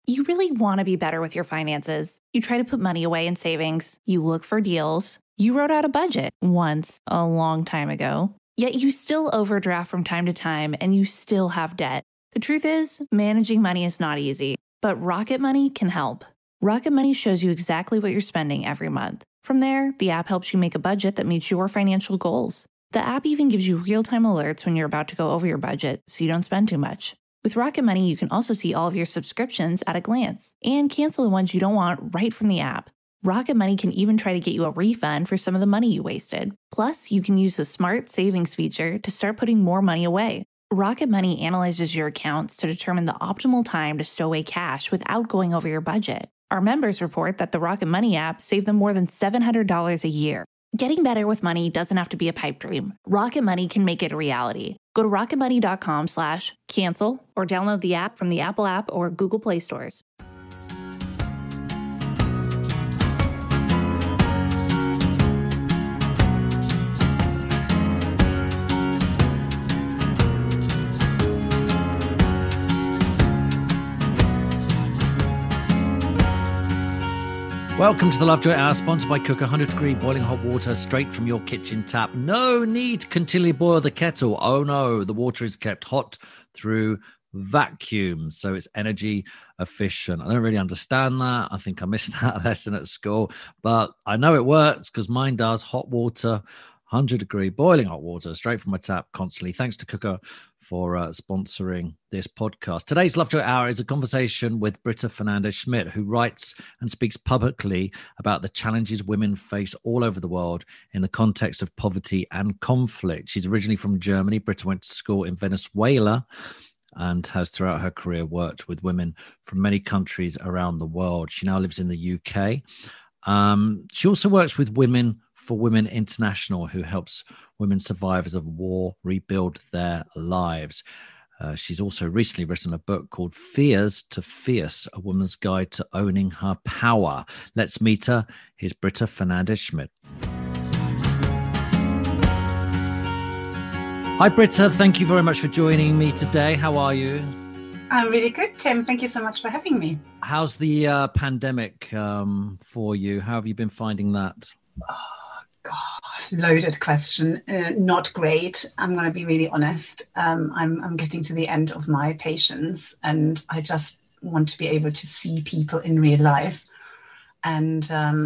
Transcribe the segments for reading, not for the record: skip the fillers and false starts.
You really want to be better with your finances. You try to put money away in savings. You look for deals. You wrote out a budget once a long time ago. Yet you still overdraft from time to time and you still have debt. The truth is, managing money is not easy, but Rocket Money can help. Rocket Money shows you exactly what you're spending every month. From there, the app helps you make a budget that meets your financial goals. The app even gives you real-time alerts when you're about to go over your budget so you don't spend too much. With Rocket Money, you can also see all of your subscriptions at a glance and cancel the ones you don't want right from the app. Rocket Money can even try to get you a refund for some of the money you wasted. Plus, you can use the Smart Savings feature to start putting more money away. Rocket Money analyzes your accounts to determine the optimal time to stow away cash without going over your budget. Our members report that the Rocket Money app saved them more than $700 a year. Getting better with money doesn't have to be a pipe dream. Rocket Money can make it a reality. Go to rocketmoney.com/cancel or download the app from the Apple App or Google Play stores. Welcome to the Lovejoy Hour, sponsored by Cooker. 100-degree boiling hot water straight from your kitchen tap. No need to continually boil the kettle. Oh no, the water is kept hot through vacuum, so it's energy efficient. I don't really understand that. I think I missed that lesson at school, but I know it works because mine does. Hot water, 100-degree boiling hot water straight from my tap constantly. Thanks to Cooker for sponsoring this podcast. Today's Lovejoy Hour is a conversation with Britta Fernandez-Schmidt, who writes and speaks publicly about the challenges women face all over the world in the context of poverty and conflict. She's originally from Germany. Britta went to school in Venezuela and has throughout her career worked with women from many countries around the world. She now lives in the UK. She also works with Women for Women International, who helps women survivors of war rebuild their lives. She's also recently written a book called Fears to Fierce, A Woman's Guide to Owning Her Power. Let's meet her. Here's Britta Fernandez-Schmidt. Hi, Britta. Thank you very much for joining me today. How are you? I'm really good, Tim. Thank you so much for having me. How's the pandemic for you? How have you been finding that? God, loaded question. Not great. I'm going to be really honest. I'm getting to the end of my patience, and I just want to be able to see people in real life. And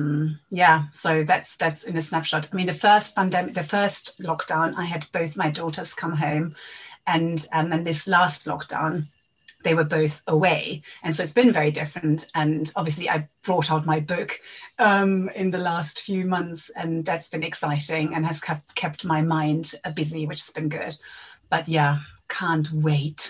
so that's in a snapshot. I mean, the first lockdown, I had both my daughters come home, and then this last lockdown, they were both away. And so it's been very different. And obviously I brought out my book in the last few months, and that's been exciting and has kept my mind busy, which has been good. But yeah, can't wait.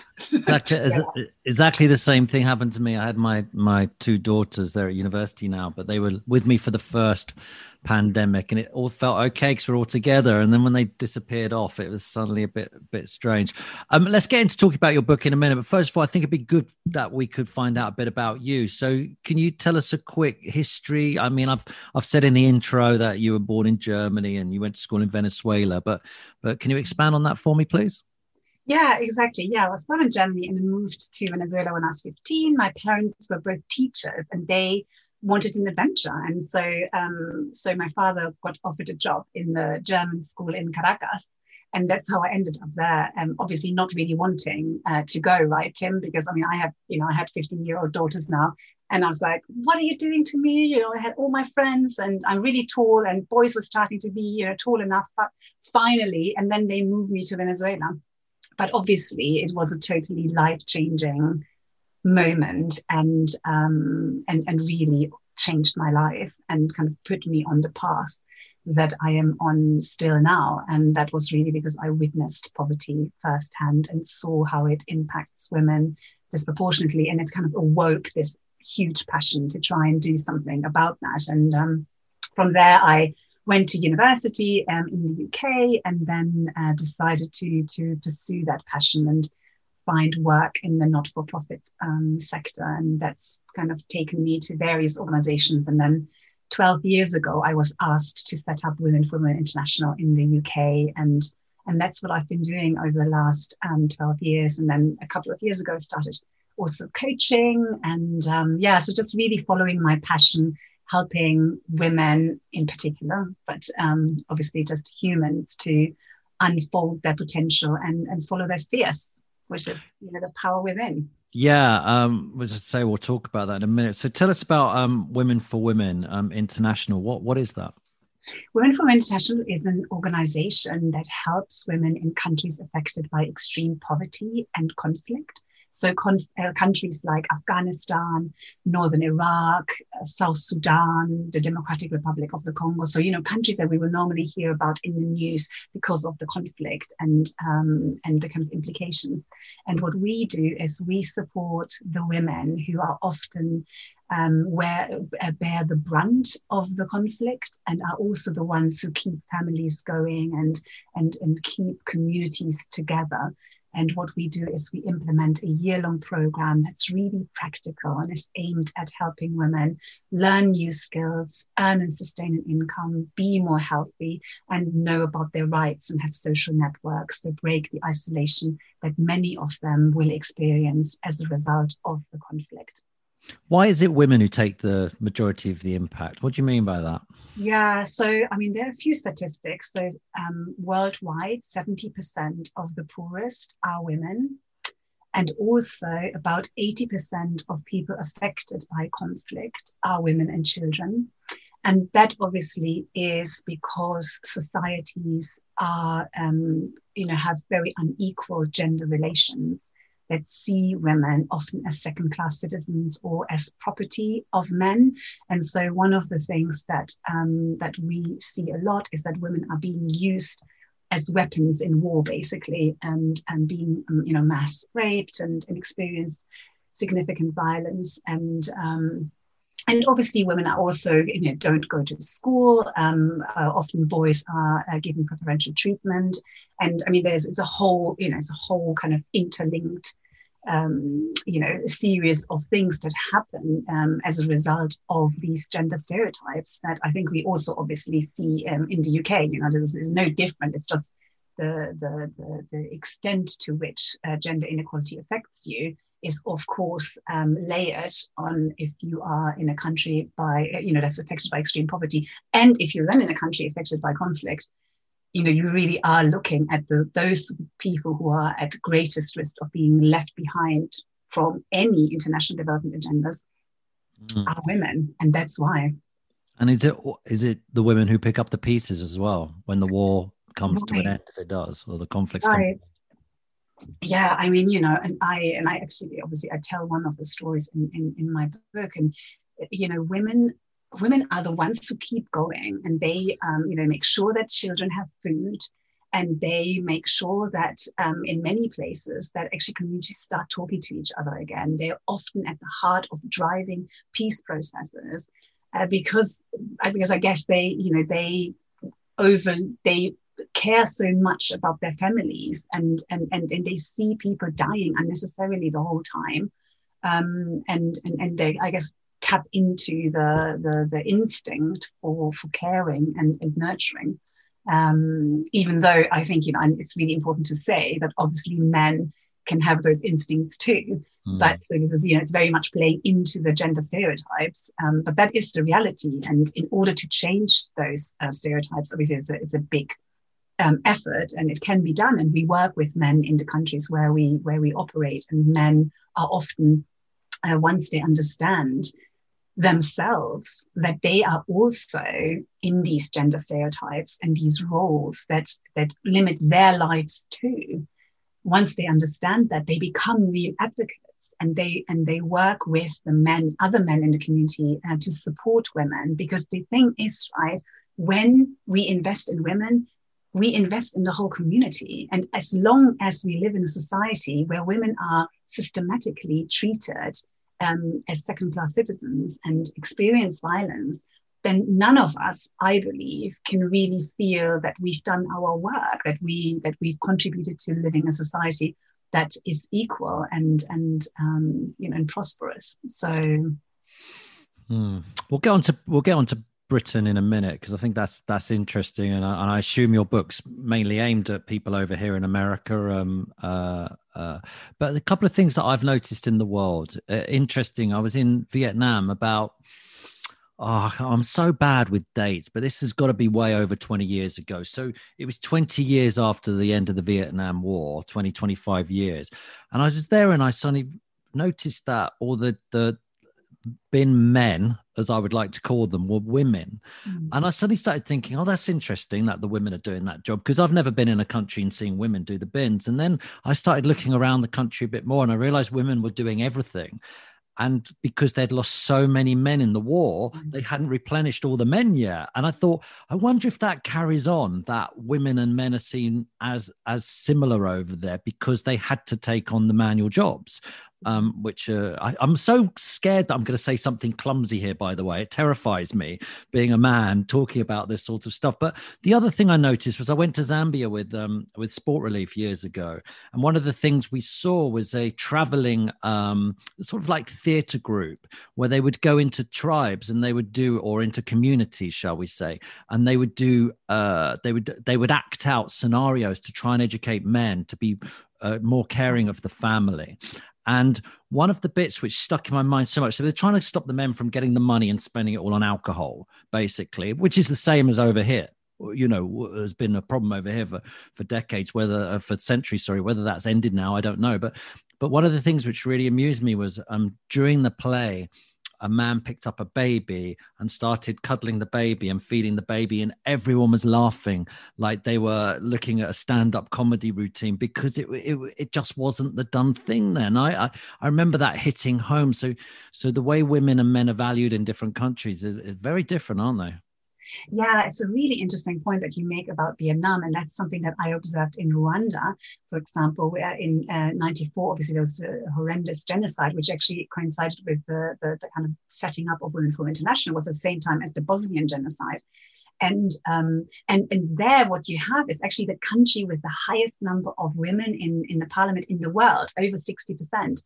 Exactly the same thing happened to me. I had my two daughters. They're at university now, but they were with me for the first pandemic, and it all felt okay because we're all together. And then when they disappeared off, it was suddenly a bit strange. Let's get into talking about your book in a minute. But first of all, I think it'd be good that we could find out a bit about you. So can you tell us a quick history? I mean, I've said in the intro that you were born in Germany and you went to school in Venezuela, but can you expand on that for me, please? Yeah, exactly. Yeah, I was born in Germany and moved to Venezuela when I was 15. My parents were both teachers and they wanted an adventure. And so my father got offered a job in the German school in Caracas. And that's how I ended up there. Obviously not really wanting to go, right, Tim? Because I mean, I had 15-year-old daughters now. And I was like, what are you doing to me? I had all my friends and I'm really tall and boys were starting to be, tall enough finally. And then they moved me to Venezuela. But obviously, it was a totally life-changing moment and really changed my life and kind of put me on the path that I am on still now. And that was really because I witnessed poverty firsthand and saw how it impacts women disproportionately. And it kind of awoke this huge passion to try and do something about that. And from there, I went to university in the UK and then decided to pursue that passion and find work in the not-for-profit sector. And that's kind of taken me to various organizations. And then 12 years ago, I was asked to set up Women for Women International in the UK. And that's what I've been doing over the last 12 years. And then a couple of years ago, I started also coaching. And so just really following my passion, helping women in particular, but obviously just humans to unfold their potential and follow their fears, which is, the power within. Yeah, we'll just say we'll talk about that in a minute. So tell us about Women for Women International. What is that? Women for Women International is an organization that helps women in countries affected by extreme poverty and conflict. So countries like Afghanistan, Northern Iraq, South Sudan, the Democratic Republic of the Congo. So, countries that we will normally hear about in the news because of the conflict and the kind of implications. And what we do is we support the women who are often bear the brunt of the conflict and are also the ones who keep families going and keep communities together. And what we do is we implement a year-long program that's really practical and is aimed at helping women learn new skills, earn and sustain an income, be more healthy, and know about their rights and have social networks to break the isolation that many of them will experience as a result of the conflict. Why is it women who take the majority of the impact? What do you mean by that? Yeah, so there are a few statistics. So worldwide, 70% of the poorest are women. And also about 80% of people affected by conflict are women and children. And that obviously is because societies are, have very unequal gender relations that see women often as second-class citizens or as property of men. And so one of the things that we see a lot is that women are being used as weapons in war, basically, and being mass raped and experience significant violence. And obviously women are also, don't go to school. Often boys are given preferential treatment. And it's a whole kind of interlinked, series of things that happen as a result of these gender stereotypes that I think we also obviously see in the UK. This is no different. It's just the extent to which gender inequality affects you is of course layered on if you are in a country that's affected by extreme poverty, and if you're then in a country affected by conflict, you really are looking at those people who are at greatest risk of being left behind from any international development agendas are women, and that's why. And is it the women who pick up the pieces as well when the war comes to an end, if it does, or the conflicts come? Yeah, and I actually, obviously, I tell one of the stories in my book, and women are the ones who keep going, and they make sure that children have food, and they make sure that in many places that actually communities start talking to each other again. They're often at the heart of driving peace processes because I guess they care so much about their families and they see people dying unnecessarily the whole time, and they, I guess, tap into the instinct for caring and nurturing, even though I think it's really important to say that obviously men can have those instincts too, but because it's very much playing into the gender stereotypes, but that is the reality. And in order to change those stereotypes, obviously it's a big effort, and it can be done. And we work with men in the countries where we operate, and men are often once they understand themselves that they are also in these gender stereotypes and these roles that limit their lives too. Once they understand that, they become real advocates, and they work with other men in the community to support women, because the thing is, right, when we invest in women, we invest in the whole community. And as long as we live in a society where women are systematically treated as second-class citizens and experience violence, then none of us, I believe, can really feel that we've done our work, that we've contributed to living a society that is equal and prosperous. So we'll get on to Britain in a minute, because I think that's interesting, and I assume your book's mainly aimed at people over here in America, But a couple of things that I've noticed in the world, interesting. I was in Vietnam about, I'm so bad with dates, but this has got to be way over 20 years ago. So it was 20 years after the end of the Vietnam War, 25 years. And I was there and I suddenly noticed that all the been men, as I would like to call them, were women. And I suddenly started thinking, oh, that's interesting that the women are doing that job, because I've never been in a country and seen women do the bins. And then I started looking around the country a bit more and I realized women were doing everything. And because they'd lost so many men in the war, they hadn't replenished all the men yet. And I thought, I wonder if that carries on, that women and men are seen as similar over there because they had to take on the manual jobs. Which I'm so scared that I'm going to say something clumsy here, by the way. It terrifies me being a man talking about this sort of stuff. But the other thing I noticed was I went to Zambia with Sport Relief years ago. And one of the things we saw was a traveling sort of like theatre group where they would go into tribes and they would do, or into communities, shall we say, and they would do, they would act out scenarios to try and educate men to be more caring of the family. And one of the bits which stuck in my mind so much, so they're trying to stop the men from getting the money and spending it all on alcohol, basically, which is the same as over here. You know, there's been a problem over here for decades, for centuries, sorry, whether that's ended now, I don't know. But one of the things which really amused me was during the play, a man picked up a baby and started cuddling the baby and feeding the baby, and everyone was laughing like they were looking at a stand-up comedy routine, because it just wasn't the done thing then. I remember that hitting home. So the way women and men are valued in different countries is very different, aren't they? Yeah, it's a really interesting point that you make about Vietnam. And that's something that I observed in Rwanda, for example, where in 94, obviously there was a horrendous genocide, which actually coincided with the kind of setting up of Women for International, was at the same time as the Bosnian genocide. And there what you have is actually the country with the highest number of women in the parliament in the world. Over 60%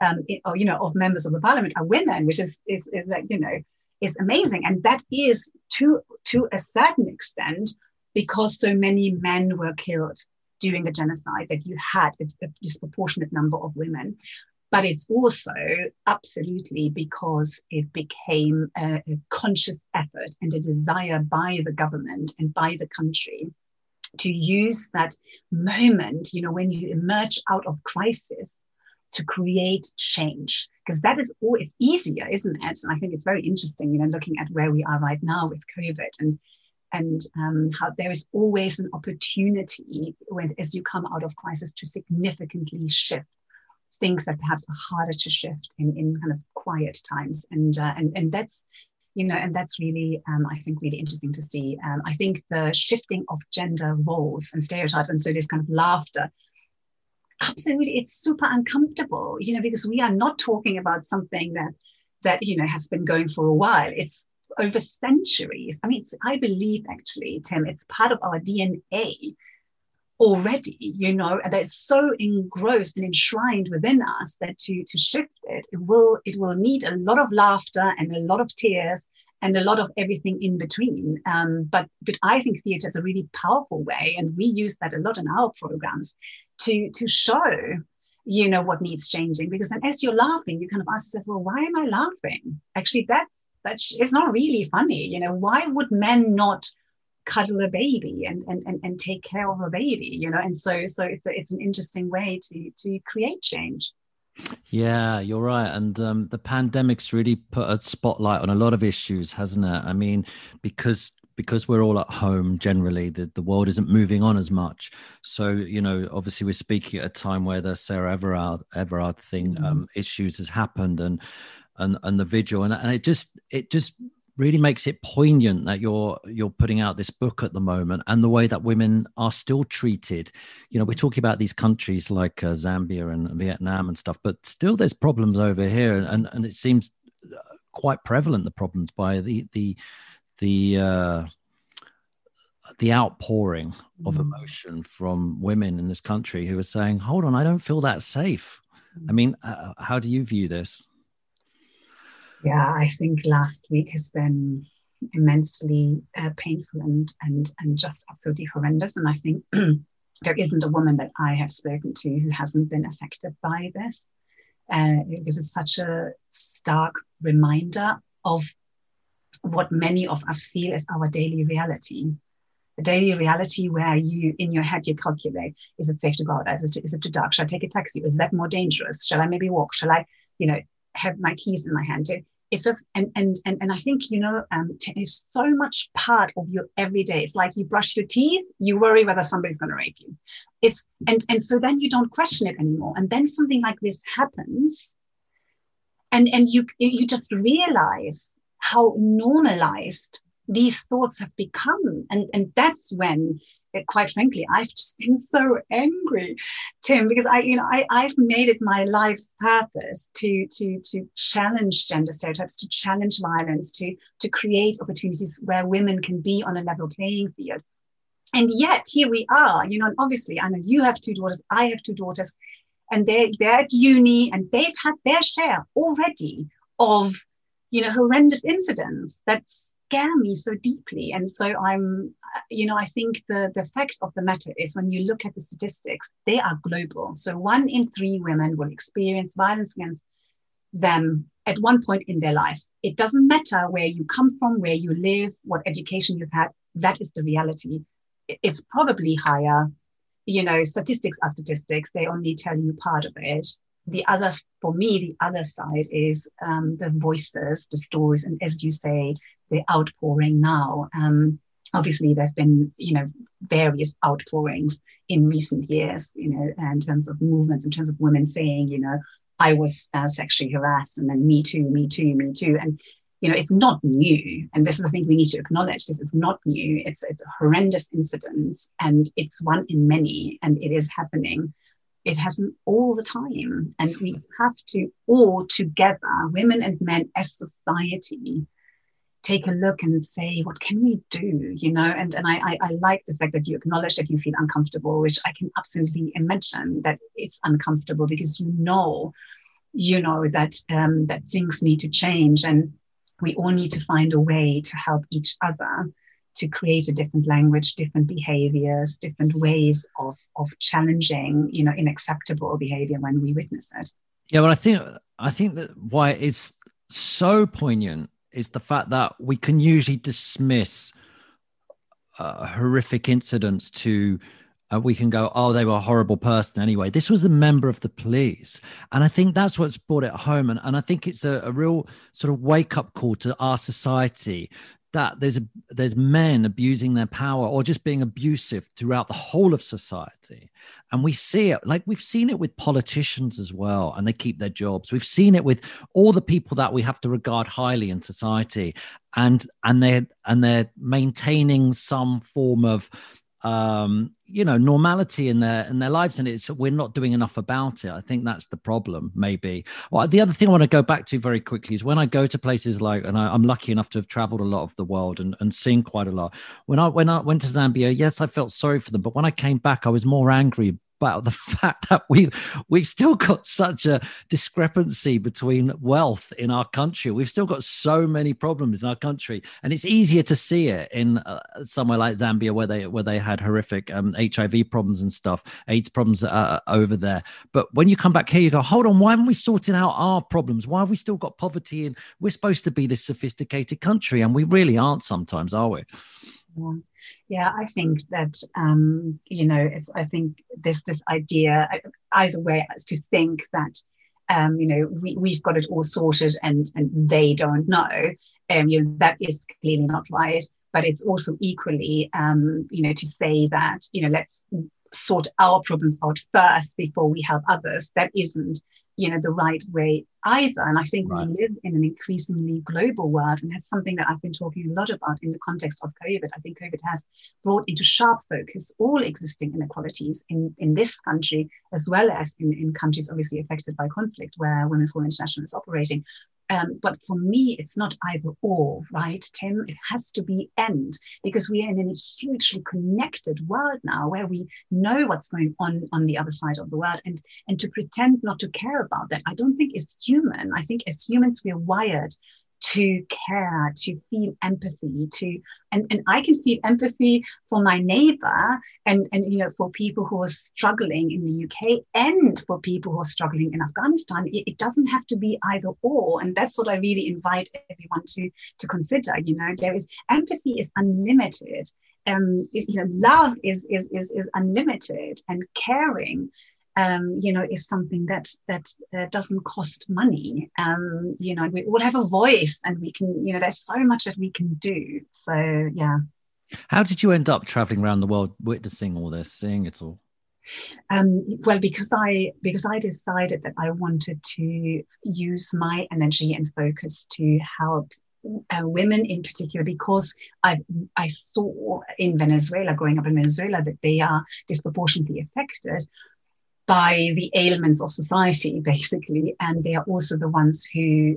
of members of the parliament are women, which is like, is amazing. And that is to a certain extent because so many men were killed during the genocide that you had a disproportionate number of women. But it's also absolutely because it became a conscious effort and a desire by the government and by the country to use that moment, when you emerge out of crisis, to create change, because that is all. It's easier, isn't it? And I think it's very interesting, looking at where we are right now with COVID and how there is always an opportunity as you come out of crisis to significantly shift things that perhaps are harder to shift in kind of quiet times, and that's and that's really I think really interesting to see. I think the shifting of gender roles and stereotypes, and so this kind of laughter. Absolutely, it's super uncomfortable, because we are not talking about something that has been going for a while. It's over centuries. I mean, I believe actually, Tim, it's part of our DNA already, and that it's so engrossed and enshrined within us that to shift it will need a lot of laughter and a lot of tears and a lot of everything in between. But I think theatre is a really powerful way, and we use that a lot in our programs to show, what needs changing. Because then as you're laughing, you kind of ask yourself, well, why am I laughing? Actually, it's not really funny. Why would men not cuddle a baby and take care of a baby? And so it's an interesting way to create change. Yeah, you're right. And the pandemic's really put a spotlight on a lot of issues, hasn't it? I mean, because we're all at home generally, the world isn't moving on as much. So, obviously we're speaking at a time where the Sarah Everard thing, issues has happened and the vigil. And it just really makes it poignant that you're putting out this book at the moment, and the way that women are still treated. We're talking about these countries like Zambia and Vietnam and stuff, but still there's problems over here, and it seems quite prevalent, the problems, by the outpouring of emotion from women in this country who are saying, hold on, I don't feel that safe. I mean, how do you view this? Yeah, I think last week has been immensely painful and just absolutely horrendous. And I think there isn't a woman that I have spoken to who hasn't been affected by this, because it's such a stark reminder of what many of us feel is our daily reality. The daily reality where you, in your head, you calculate, is it safe to go out? Is it too dark? Shall I take a taxi? Is that more dangerous? Shall I maybe walk? Shall I, have my keys in my hand? It's just, and I think, it's so much part of your everyday. It's like you brush your teeth, you worry whether somebody's going to rape you. And so then you don't question it anymore. And then something like this happens, and you just realize how normalized these thoughts have become. And that's when, quite frankly, I've just been so angry, Tim, because I've made it my life's purpose to challenge gender stereotypes, to challenge violence, to create opportunities where women can be on a level playing field. And yet here we are, and obviously I know you have 2 daughters, I have 2 daughters, and they're at uni, and they've had their share already of, horrendous incidents that scare me so deeply. And so I think the fact of the matter is, when you look at the statistics, they are global. So 1 in 3 women will experience violence against them at one point in their lives. It doesn't matter where you come from, where you live, what education you've had. That is the reality. It's probably higher. Statistics are statistics. They only tell you part of it. For me, the other side is the voices, the stories, and as you say, the outpouring now. Obviously, there have been, various outpourings in recent years, in terms of movements, in terms of women saying, I was sexually harassed, and then me too, me too, me too. And, it's not new. And this is the thing we need to acknowledge. This is not new. It's a horrendous incident, and it's one in many, and it is happening. It happens all the time. And we have to all together, women and men as society, take a look and say, what can we do? And I like the fact that you acknowledge that you feel uncomfortable, which I can absolutely imagine that it's uncomfortable, because that things need to change, and we all need to find a way to help each other to create a different language, different behaviors, different ways of challenging, unacceptable behavior when we witness it. Yeah, well, I think that why it's so poignant is the fact that we can usually dismiss horrific incidents to, we can go, oh, they were a horrible person anyway. This was a member of the police. And I think that's what's brought it home. And I think it's a real sort of wake-up call to our society, that there's men abusing their power or just being abusive throughout the whole of society. And we see it, like we've seen it with politicians as well, and they keep their jobs. We've seen it with all the people that we have to regard highly in society, and they're maintaining some form of normality in their lives, and we're not doing enough about it. I think that's the problem, maybe. Well, the other thing I want to go back to very quickly is when I go to places like, and I'm lucky enough to have traveled a lot of the world and seen quite a lot. When I went to Zambia, yes, I felt sorry for them, but when I came back, I was more angry about the fact that we've still got such a discrepancy between wealth in our country. We've still got so many problems in our country, and it's easier to see it in somewhere like Zambia, where they had horrific HIV problems and stuff, AIDS problems over there. But when you come back here, you go, hold on, why haven't we sorted out our problems? Why have we still got poverty? And we're supposed to be this sophisticated country, and we really aren't sometimes, are we? Yeah, I think that I think this idea, either way, is to think that we've got it all sorted and they don't know. That is clearly not right. But it's also equally, to say that let's sort our problems out first before we help others. That isn't the right way either. And I think right. We live in an increasingly global world, and that's something that I've been talking a lot about in the context of COVID. I think COVID has brought into sharp focus all existing inequalities in this country, as well as in countries obviously affected by conflict where Women for International is operating. But for me, it's not either or, right, Tim? It has to be and, because we are in a hugely connected world now where we know what's going on the other side of the world. And to pretend not to care about that, I don't think is human. I think as humans, we are wired to care, to feel empathy, and I can feel empathy for my neighbor and for people who are struggling in the UK and for people who are struggling in Afghanistan. It doesn't have to be either or, and that's what I really invite everyone to consider. There is empathy is unlimited. Love is unlimited, and caring is something that doesn't cost money. We all have a voice, and we can, there's so much that we can do. So, yeah. How did you end up traveling around the world, witnessing all this, seeing it all? Well, because I decided that I wanted to use my energy and focus to help women in particular, because I saw in Venezuela, growing up in Venezuela, that they are disproportionately affected by the ailments of society, basically, and they are also the ones who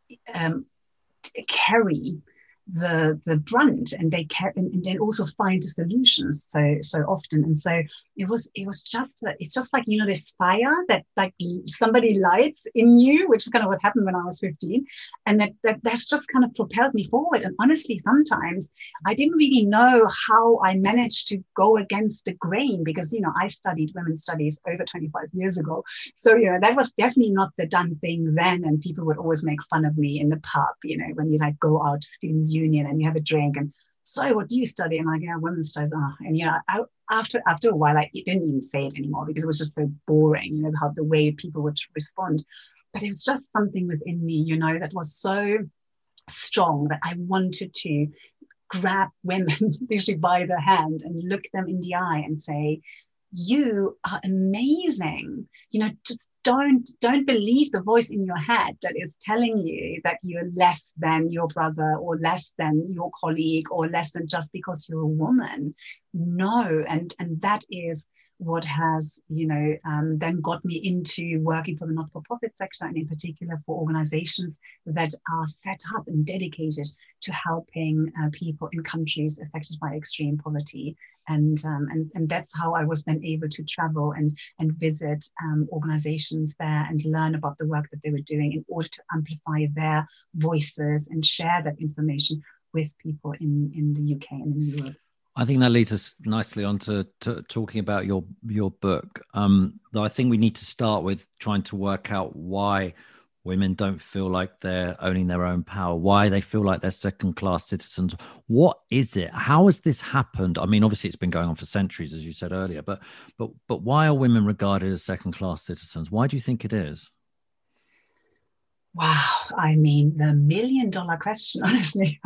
carry the brunt, and they and then also find the solutions so often. And so it's just like, this fire that like somebody lights in you, which is kind of what happened when I was 15, and that's just kind of propelled me forward. And honestly, sometimes I didn't really know how I managed to go against the grain, because I studied women's studies over 25 years ago, so that was definitely not the done thing then, and people would always make fun of me in the pub, when you like go out to students' union and you have a drink, and so what do you study? And I go, women's studies. And after a while, I didn't even say it anymore, because it was just so boring, how the way people would respond. But it was just something within me, that was so strong that I wanted to grab women literally by the hand and look them in the eye and say, you are amazing. Just don't believe the voice in your head that is telling you that you're less than your brother, or less than your colleague, or less than just because you're a woman. No, and that is what has then got me into working for the not-for-profit sector, and in particular for organizations that are set up and dedicated to helping people in countries affected by extreme poverty. And that's how I was then able to travel and visit organizations there and learn about the work that they were doing in order to amplify their voices and share that information with people in the UK and in Europe. I think that leads us nicely on to talking about your book. Though I think we need to start with trying to work out why women don't feel like they're owning their own power, why they feel like they're second-class citizens. What is it? How has this happened? I mean, obviously it's been going on for centuries, as you said earlier, but why are women regarded as second-class citizens? Why do you think it is? Wow, I mean, the $1,000,000 question, honestly.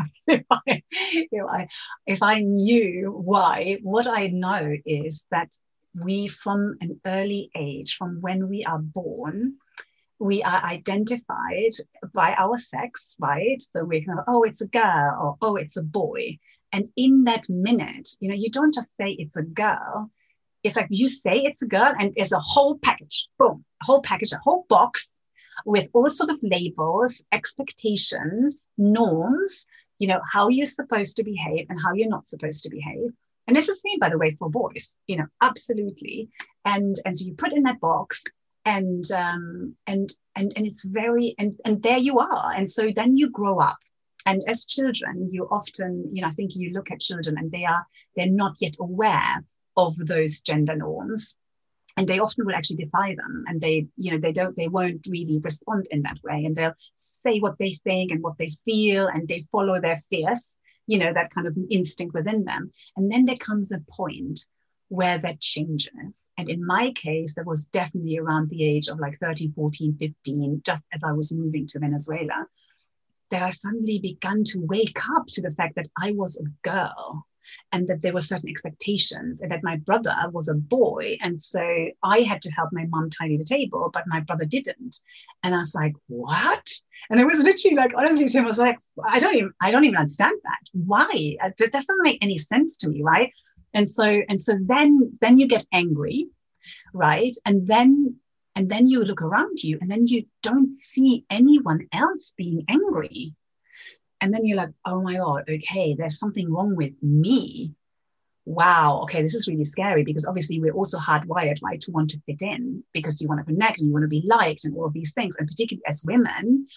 If I knew why, what I know is that we, from an early age, from when we are born, we are identified by our sex, right? So we can, oh, it's a girl, or oh, it's a boy. And in that minute, you don't just say it's a girl. It's like you say it's a girl, and it's a whole package, boom, a whole package, a whole box with all sort of labels, expectations, norms, how you're supposed to behave and how you're not supposed to behave. And it's the same, by the way, for boys, absolutely. And so you put in that box, and it's very, and there you are. And so then you grow up. And as children, you often, I think you look at children and they're not yet aware of those gender norms. And they often will actually defy them, and they won't really respond in that way. And they'll say what they think and what they feel, and they follow their fears, that kind of instinct within them. And then there comes a point where that changes. And in my case, that was definitely around the age of like 13, 14, 15, just as I was moving to Venezuela, that I suddenly began to wake up to the fact that I was a girl, and that there were certain expectations, and that my brother was a boy. And so I had to help my mom tidy the table, but my brother didn't. And I was like, what? And it was literally like, honestly, Tim, I was like, I don't even understand that. Why? That doesn't make any sense to me, right? And so then you get angry, right? And then you look around you, and then you don't see anyone else being angry. And then you're like, oh my God, okay, there's something wrong with me. Wow, okay, this is really scary, because obviously we're also hardwired, right, to want to fit in, because you want to connect and you want to be liked and all of these things. And particularly as women,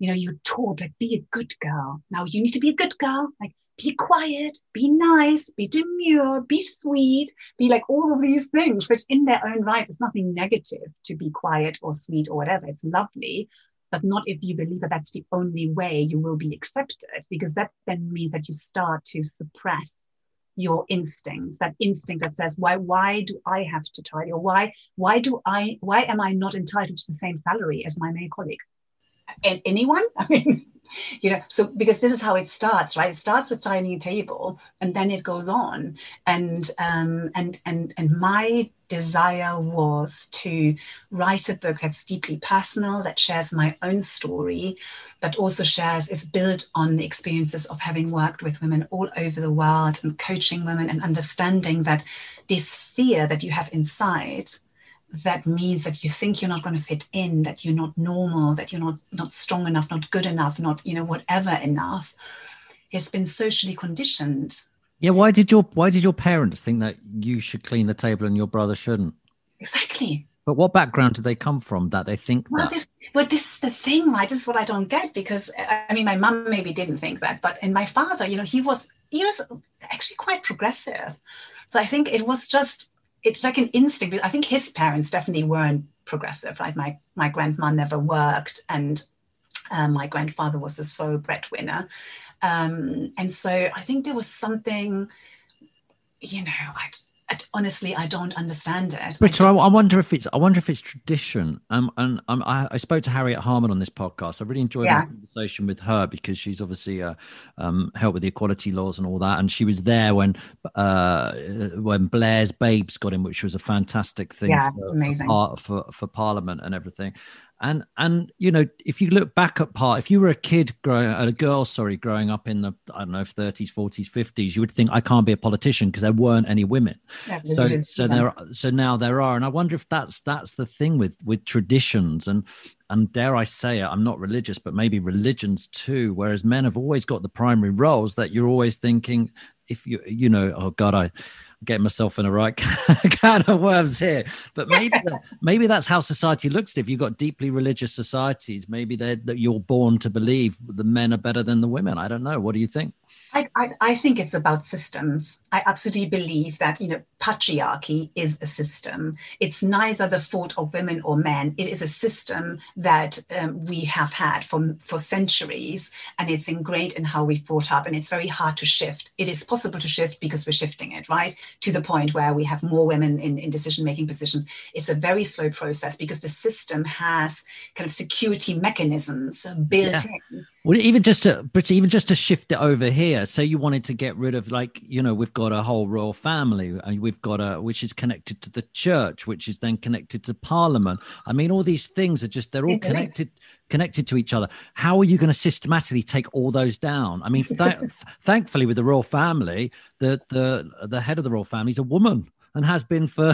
you're taught, like, be a good girl. Now you need to be a good girl, like, be quiet, be nice, be demure, be sweet, be like all of these things, which in their own right is nothing negative to be quiet or sweet or whatever. It's lovely, but not if you believe that that's the only way you will be accepted, because that then means that you start to suppress your instincts, that instinct that says, why do I have to tidy, or why am I not entitled to the same salary as my male colleague? And anyone? I mean, so because this is how it starts, right? It starts with tidying a table, and then it goes on. And my desire was to write a book that's deeply personal, that shares my own story, but also is built on the experiences of having worked with women all over the world and coaching women, and understanding that this fear that you have inside, that means that you think you're not going to fit in, that you're not normal, that you're not strong enough, not good enough, not, whatever enough, has been socially conditioned. Yeah, why did your parents think that you should clean the table and your brother shouldn't? Exactly. But what background do they come from that they think that? This is the thing, right? This is what I don't get, because I mean, my mum maybe didn't think that, and my father, he was actually quite progressive. So I think it's like an instinct. I think his parents definitely weren't progressive, right? My grandma never worked, and my grandfather was the sole breadwinner. And so I think there was something, honestly, I don't understand it. Britta, I wonder if it's tradition. I spoke to Harriet Harman on this podcast. I really enjoyed the conversation with her, because she's obviously helped with the equality laws and all that, and she was there when Blair's Babes got in, which was a fantastic thing for Parliament and everything. And if you look back if you were a girl growing up in the, I don't know, 30s, 40s, 50s, you would think, I can't be a politician because there weren't any women. So now there are, and I wonder if that's the thing with traditions and dare I say it, I'm not religious, but maybe religions too. Whereas men have always got the primary roles, that you're always thinking, if oh God, I'm getting myself in the right kind of worms here. But maybe that's how society looks. If you've got deeply religious societies, maybe that you're born to believe the men are better than the women. I don't know. What do you think? I think it's about systems. I absolutely believe that, patriarchy is a system. It's neither the fault of women or men. It is a system that we have had for centuries, and it's ingrained in how we've brought up, and it's very hard to shift. It is possible to shift because we're shifting it, right? To the point where we have more women in decision-making positions. It's a very slow process because the system has kind of security mechanisms built in. Well, even just to shift it over here. So you wanted to get rid of, we've got a whole royal family, and we've got which is connected to the church, which is then connected to Parliament. I mean, all these things are they're all connected to each other. How are you going to systematically take all those down? I mean, thankfully with the royal family, the head of the royal family is a woman, and has been for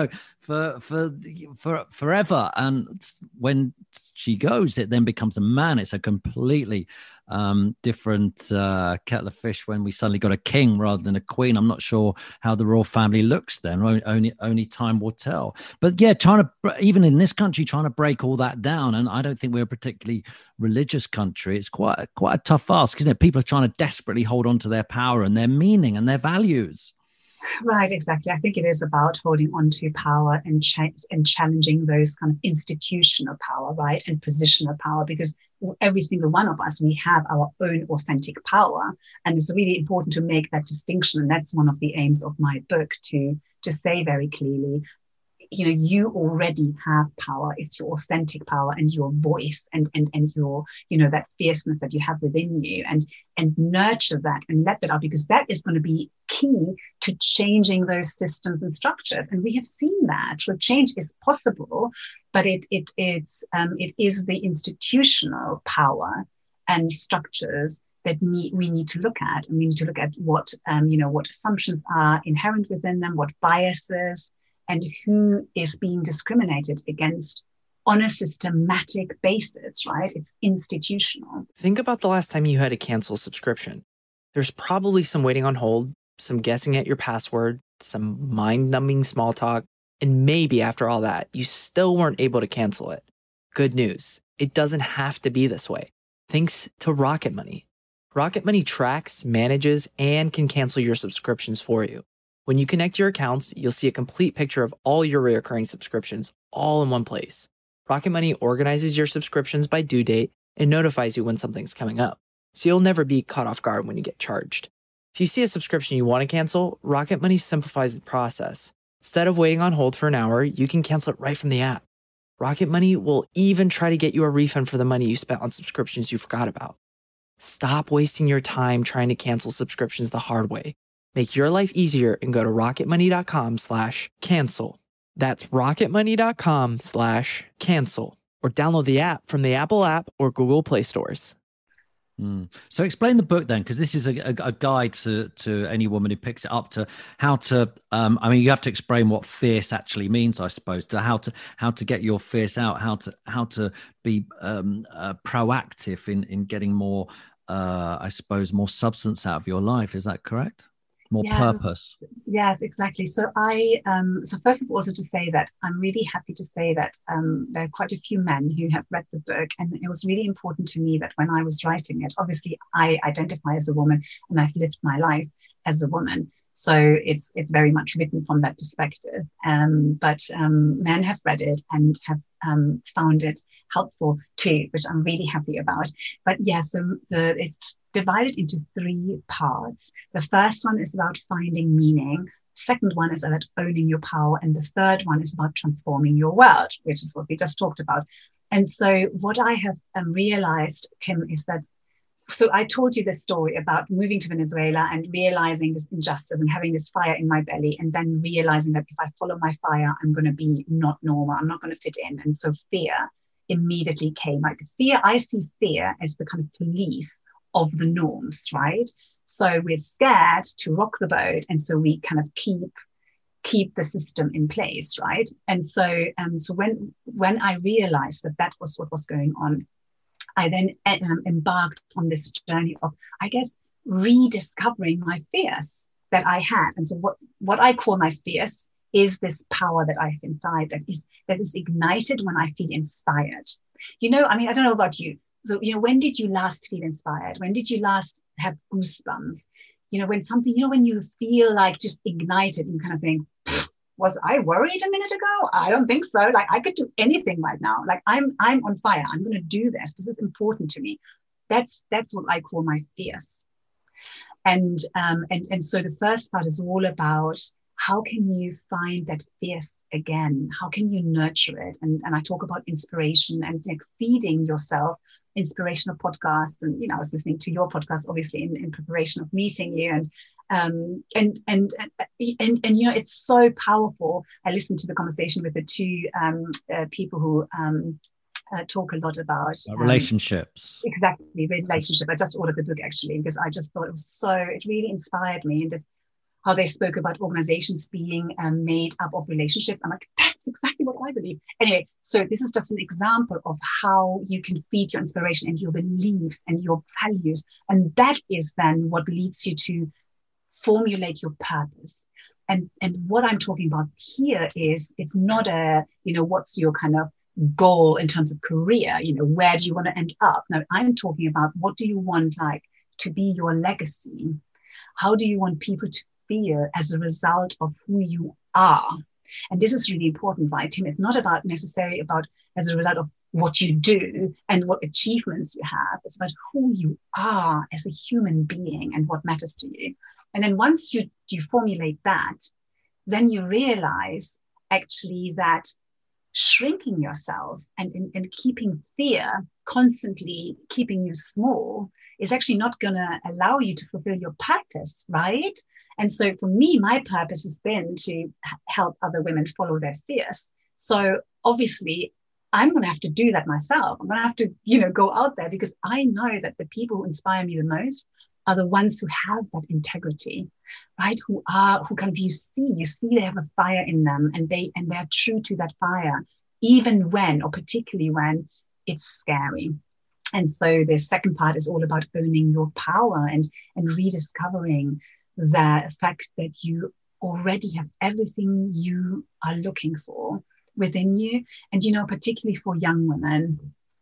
forever. And when she goes, it then becomes a man. It's a completely different kettle of fish when we suddenly got a king rather than a queen. I'm not sure how the royal family looks then. Only time will tell. But yeah, even in this country, trying to break all that down. And I don't think we're a particularly religious country. It's quite a tough ask, isn't it? People are trying to desperately hold on to their power and their meaning and their values. Right, exactly. I think it is about holding on to power and challenging those kind of institutional power, right, and positional power, because every single one of us, we have our own authentic power, and it's really important to make that distinction. And that's one of the aims of my book, to say very clearly, you already have power. It's your authentic power and your voice and your, that fierceness that you have within you, and nurture that and let that out, because that is going to be key to changing those systems and structures. And we have seen that. So change is possible, but it is the institutional power and structures that we need to look at. And we need to look at what assumptions are inherent within them, what biases, and who is being discriminated against on a systematic basis, right? It's institutional. Think about the last time you had to cancel a subscription. There's probably some waiting on hold, some guessing at your password, some mind-numbing small talk, and maybe after all that, you still weren't able to cancel it. Good news, it doesn't have to be this way. thanks to Rocket Money. Rocket Money tracks, manages, and can cancel your subscriptions for you. When you connect your accounts, you'll see a complete picture of all your recurring subscriptions all in one place. Rocket Money organizes your subscriptions by due date and notifies you when something's coming up, so you'll never be caught off guard when you get charged. If you see a subscription you want to cancel, Rocket Money simplifies the process. Instead of waiting on hold for an hour, you can cancel it right from the app. Rocket Money will even try to get you a refund for the money you spent on subscriptions you forgot about. Stop wasting your time trying to cancel subscriptions the hard way. Make your life easier and go to rocketmoney.com/cancel. That's rocketmoney.com/cancel. Or download the app from the Apple app or Google Play stores. So explain the book then, because this is a guide to any woman who picks it up to how to. I mean, you have to explain what fierce actually means, I suppose, to how to get your fierce out, how to be proactive in getting more, I suppose, more substance out of your life. Is that correct? More purpose. Yes, exactly. So so first of all, also to say that I'm really happy to say that there are quite a few men who have read the book, and it was really important to me that when I was writing it, obviously I identify as a woman and I've lived my life as a woman. So it's very much written from that perspective. But men have read it and have found it helpful too, which I'm really happy about. But yes, it's divided into 3 parts. The first one is about finding meaning. The second one is about owning your power. And the third one is about transforming your world, which is what we just talked about. And so what I have realized, Tim, is that, so I told you this story about moving to Venezuela and realizing this injustice and having this fire in my belly, and then realizing that if I follow my fire, I'm going to be not normal. I'm not going to fit in. And so fear immediately came. Like fear, I see fear as the kind of police of the norms, right? So we're scared to rock the boat, and so we kind of keep the system in place, right? And so when I realized that was what was going on, I then embarked on this journey of, I guess, rediscovering my fears that I had. And so what I call my fears is this power that I have inside that is ignited when I feel inspired. You know, I mean, I don't know about you. So, you know, when did you last feel inspired? When did you last have goosebumps? You know, when you feel like just ignited, you kind of think, was I worried a minute ago? I don't think so. Like I could do anything right now. Like I'm on fire. I'm going to do this. This is important to me. That's what I call my fierce. And so the first part is all about how can you find that fierce again? How can you nurture it? And I talk about inspiration and like feeding yourself inspirational podcasts. And you know, I was listening to your podcast obviously in preparation of meeting you, and you know, it's so powerful. I listened to the conversation with the 2 people who talk a lot about relationships. Exactly, relationship. I just ordered the book actually because I just thought it really inspired me, and just how they spoke about organizations being made up of relationships. I'm like, that's exactly what I believe. Anyway, so this is just an example of how you can feed your inspiration and your beliefs and your values. And that is then what leads you to formulate your purpose. And what I'm talking about here is, it's not what's your kind of goal in terms of career, where do you want to end up? No, I'm talking about what do you want like to be your legacy? How do you want people to feel as a result of who you are? And this is really important, right, Tim? It's not about necessarily about as a result of what you do and what achievements you have. It's about who you are as a human being and what matters to you. And then once you formulate that, then you realize actually that shrinking yourself and keeping fear constantly keeping you small is actually not going to allow you to fulfill your purpose, right? And so for me, my purpose has been to help other women follow their fears. So obviously, I'm going to have to do that myself. I'm going to have to, go out there, because I know that the people who inspire me the most are the ones who have that integrity, right? Who kind of, you see they have a fire in them, and they're true to that fire, even when, or particularly when, it's scary. And so the second part is all about owning your power and rediscovering the fact that you already have everything you are looking for within you. And, particularly for young women,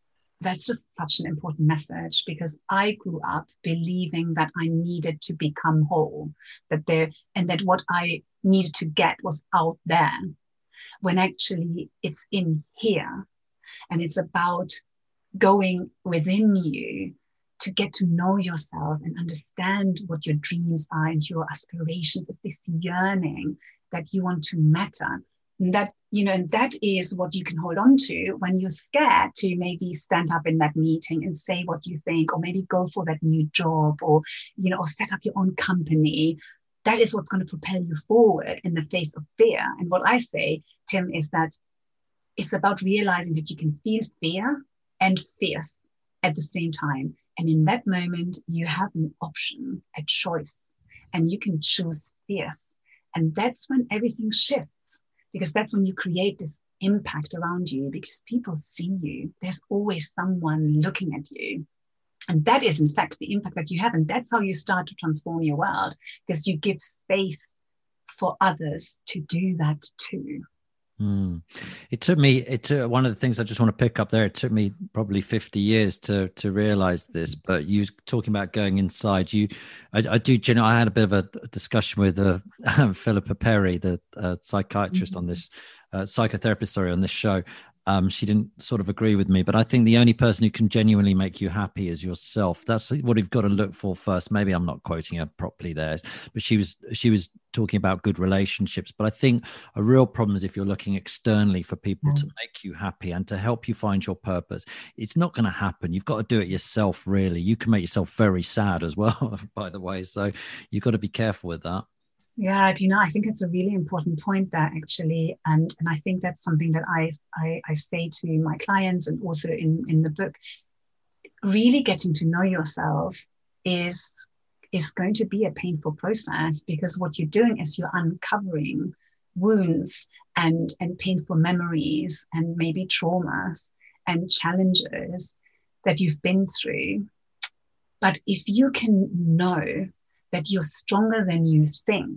that's just such an important message, because I grew up believing that I needed to become whole, that what I needed to get was out there, when actually it's in here. And it's about going within you to get to know yourself and understand what your dreams are and your aspirations. It's this yearning that you want to matter. And that, and that is what you can hold on to when you're scared to maybe stand up in that meeting and say what you think, or maybe go for that new job, or, or set up your own company. That is what's going to propel you forward in the face of fear. And what I say, Tim, is that it's about realizing that you can feel fear and fierce at the same time. And in that moment, you have an option, a choice, and you can choose fierce. And that's when everything shifts, because that's when you create this impact around you, because people see you. There's always someone looking at you. And that is, in fact, the impact that you have. And that's how you start to transform your world, because you give space for others to do that too. It took one of the things I just want to pick up there. It took me probably 50 years to realize this, but you talking about going inside, I had a bit of a discussion with Philippa Perry, the psychiatrist on this psychotherapist, on this show. She didn't sort of agree with me, but I think the only person who can genuinely make you happy is yourself. That's what you've got to look for first. Maybe I'm not quoting her properly there, but she was talking about good relationships. But I think a real problem is if you're looking externally for people to make you happy and to help you find your purpose, it's not going to happen. You've got to do it yourself, really. You can make yourself very sad as well, by the way. So you've got to be careful with that. Yeah, I think it's a really important point there, actually. And I think that's something that I say to my clients, and also in the book. Really getting to know yourself is going to be a painful process, because what you're doing is you're uncovering wounds and painful memories and maybe traumas and challenges that you've been through. But if you can know that you're stronger than you think,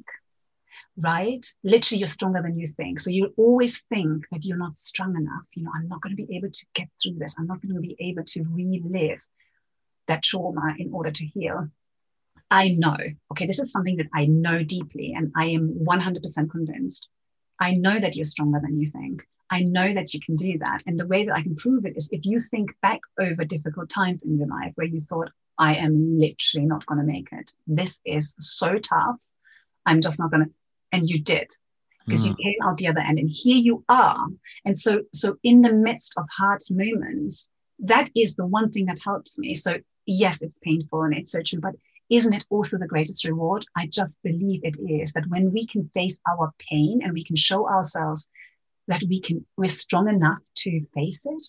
right? Literally, you're stronger than you think. So you always think that you're not strong enough. I'm not going to be able to get through this. I'm not going to be able to relive that trauma in order to heal. I know, okay, this is something that I know deeply, and I am 100% convinced. I know that you're stronger than you think. I know that you can do that. And the way that I can prove it is if you think back over difficult times in your life where you thought, I am literally not going to make it. This is so tough. I'm just not going to. And you did, because you came out the other end, and here you are. And so in the midst of hard moments, that is the one thing that helps me. So yes, it's painful and it's so true, but isn't it also the greatest reward? I just believe it is, that when we can face our pain and we can show ourselves that we're strong enough to face it,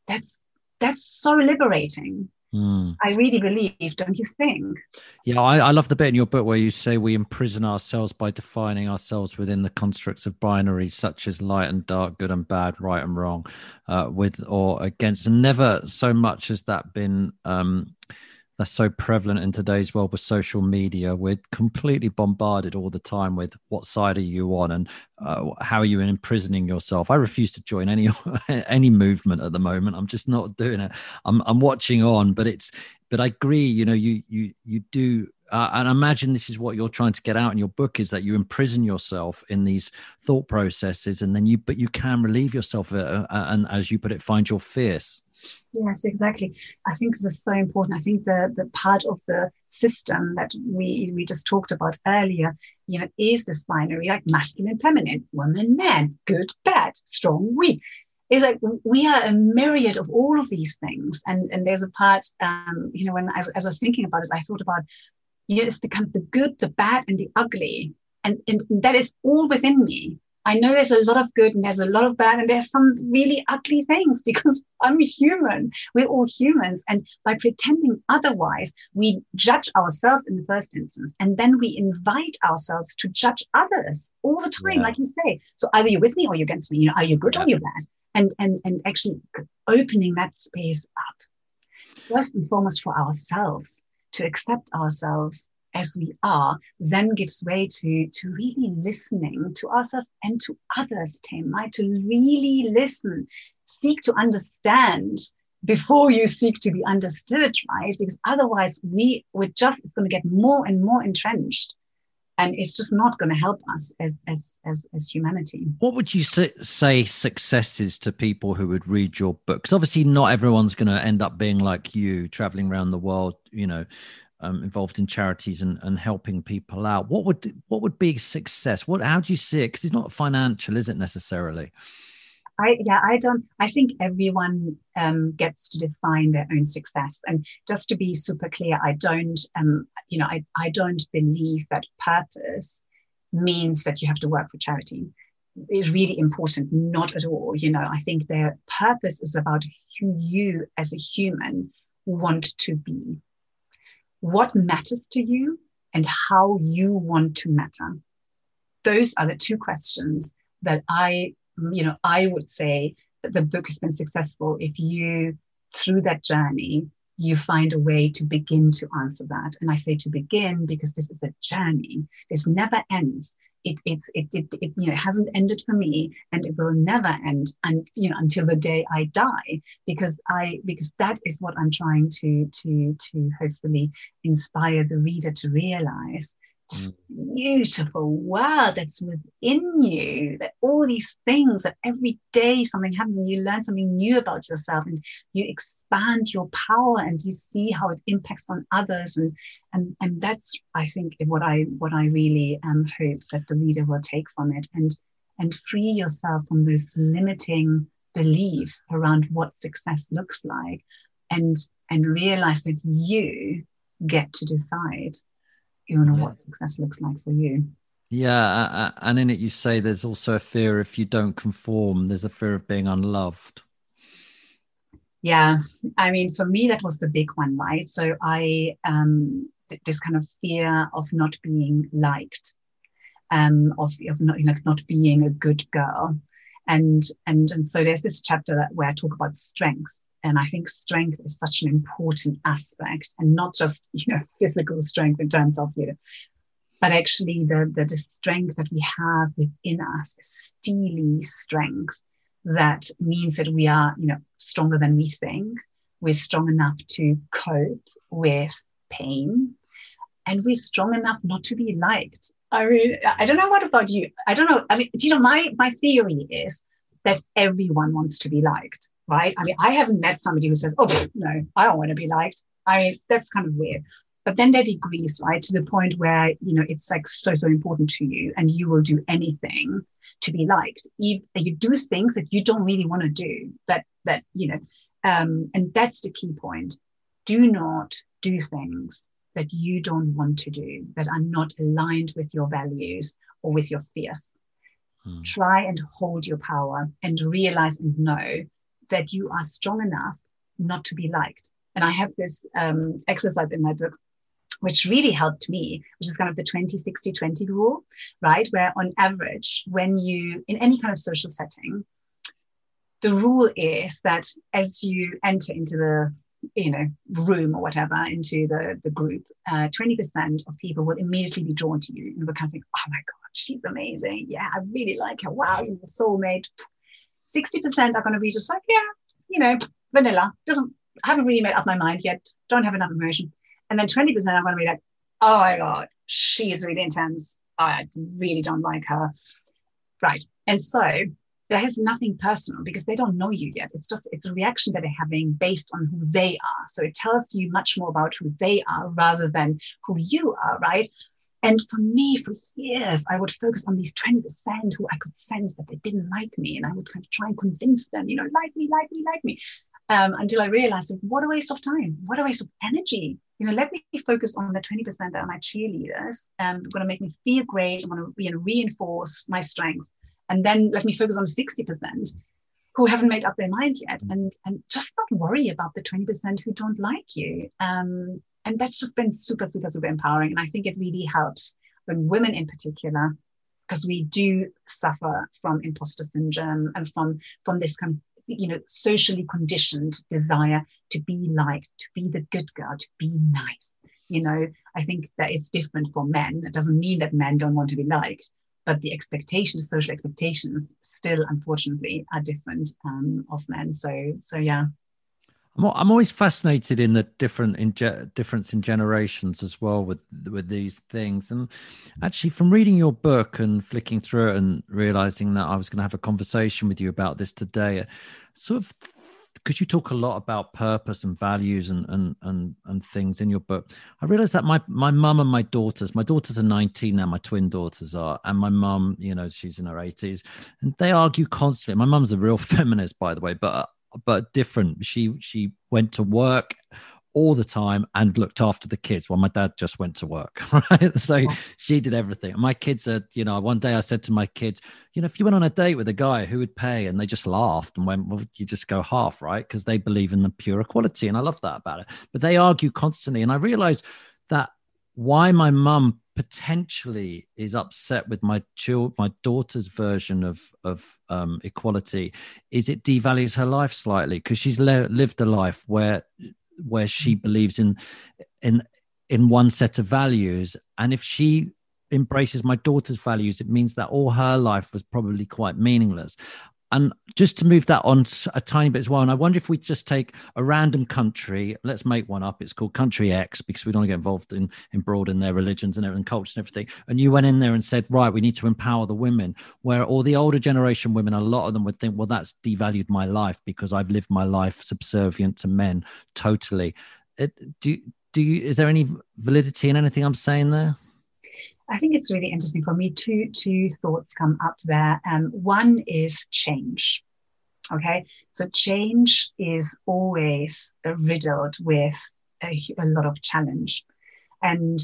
that's so liberating. I really believe, don't you think? Yeah, I love the bit in your book where you say we imprison ourselves by defining ourselves within the constructs of binaries such as light and dark, good and bad, right and wrong, with or against. And never so much has that been that's so prevalent in today's world with social media. We're completely bombarded all the time with what side are you on, and how are you imprisoning yourself. I refuse to join any movement at the moment. I'm just not doing it. I'm watching on, but I agree. You do. And I imagine this is what you're trying to get out in your book, is that you imprison yourself in these thought processes, and then you can relieve yourself and, as you put it, find your fierce. Yes, exactly. I think this is so important. I think the part of the system that we just talked about earlier, is this binary, like masculine, feminine, woman, man, good, bad, strong, weak. Is like we are a myriad of all of these things. And there's a part, when as I was thinking about it, I thought about, it's the kind of the good, the bad, and the ugly. And that is all within me. I know there's a lot of good and there's a lot of bad, and there's some really ugly things, because I'm human. We're all humans. And by pretending otherwise, we judge ourselves in the first instance. And then we invite ourselves to judge others all the time, like you say. So either you're with me or you're against me. Are you good or you're bad? And actually opening that space up, first and foremost for ourselves, to accept ourselves as we are, then gives way to really listening to ourselves and to others, Tim, right? To really listen, seek to understand before you seek to be understood, right? Because otherwise it's going to get more and more entrenched, and it's just not going to help us as humanity. What would you say success is to people who would read your book? Because obviously not everyone's going to end up being like you, traveling around the world, involved in charities and helping people out. What would be success? How do you see it? Because it's not financial, is it necessarily? I think everyone gets to define their own success. And just to be super clear, I don't believe that purpose means that you have to work for charity. It's really important, not at all. I think their purpose is about who you as a human want to be, what matters to you, and how you want to matter. Those are the two questions that I would say that the book has been successful if you, through that journey, you find a way to begin to answer that. And I say to begin because this is a journey. This never ends. It hasn't ended for me, and it will never end until the day I die, because that is what I'm trying to hopefully inspire the reader to realize. This beautiful world that's within you, that all these things, that every day something happens and you learn something new about yourself, and you expand your power and you see how it impacts on others, and that's, I think, what I really hope that the reader will take from it, and free yourself from those limiting beliefs around what success looks like, and realize that you get to decide what success looks like for you. Yeah, and in it you say there's also a fear if you don't conform. There's a fear of being unloved. Yeah, I mean, for me that was the big one, right? So I this kind of fear of not being liked, of not being a good girl, and so there's this chapter where I talk about strength. And I think strength is such an important aspect, and not just, physical strength in terms of, but actually the strength that we have within us, steely strength that means that we are, stronger than we think. We're strong enough to cope with pain, and we're strong enough not to be liked. I mean, I don't know, what about you? I don't know. I mean, my theory is that everyone wants to be liked. Right? I mean, I haven't met somebody who says, oh, no, I don't want to be liked. I mean, that's kind of weird. But then there degrees, right, to the point where, it's like so important to you, and you will do anything to be liked. You do things that you don't really want to do, and that's the key point. Do not do things that you don't want to do, that are not aligned with your values or with your fears. Try and hold your power and realize and know that you are strong enough not to be liked. And I have this exercise in my book, which really helped me, which is kind of the 20-60-20 rule, right? Where on average, when you, in any kind of social setting, the rule is that as you enter into the room or whatever, into the group, 20% of people will immediately be drawn to you and will kind of think, oh my God, she's amazing. Yeah, I really like her. Wow, you're a soulmate. 60% are going to be just like, yeah, vanilla. I haven't really made up my mind yet. Don't have enough emotion. And then 20% are going to be like, oh my God, she's really intense. I really don't like her. Right. And so there has nothing personal, because they don't know you yet. It's a reaction that they're having based on who they are. So it tells you much more about who they are rather than who you are, right? And for me, for years, I would focus on these 20% who I could sense that they didn't like me. And I would kind of try and convince them, like me. Until I realized, what a waste of time. What a waste of energy. Let me focus on the 20% that are my cheerleaders. Going to make me feel great. I'm going to reinforce my strength. And then let me focus on the 60% who haven't made up their mind yet. And just not worry about the 20% who don't like you. And that's just been super, super, super empowering. And I think it really helps when women in particular, because we do suffer from imposter syndrome and from this kind of, socially conditioned desire to be liked, to be the good girl, to be nice. I think that it's different for men. It doesn't mean that men don't want to be liked, but the expectations, social expectations, still, unfortunately, are different of men. So yeah. I'm always fascinated in the difference in generations as well with these things. And actually, from reading your book and flicking through it and realizing that I was going to have a conversation with you about this today, sort of because you talk a lot about purpose and values and things in your book, I realized that my mum and my daughters are 19 now, my twin daughters are, and my mum, she's in her 80s, and they argue constantly. My mum's a real feminist, by the way, but different. She went to work all the time and looked after the kids while my dad just went to work, right? So she did everything. My kids are, one day I said to my kids, if you went on a date with a guy, who would pay? And they just laughed and went, well, you just go half, right? Because they believe in the pure equality. And I love that about it. But they argue constantly. And I realized that why my mum potentially is upset with my daughter's version of equality is it devalues her life slightly, because she's lived a life where she believes in one set of values, and if she embraces my daughter's values, it means that all her life was probably quite meaningless. And just to move that on a tiny bit as well, and I wonder if we just take a random country, let's make one up. It's called Country X, because we don't want to get involved in broaden their religions and everything, cultures and everything. And you went in there and said, right, we need to empower the women, where all the older generation women, a lot of them would think, well, that's devalued my life because I've lived my life subservient to men totally. Is there any validity in anything I'm saying there? I think it's really interesting for me. Two thoughts come up there. One is change. Okay, so change is always riddled with a lot of challenge, and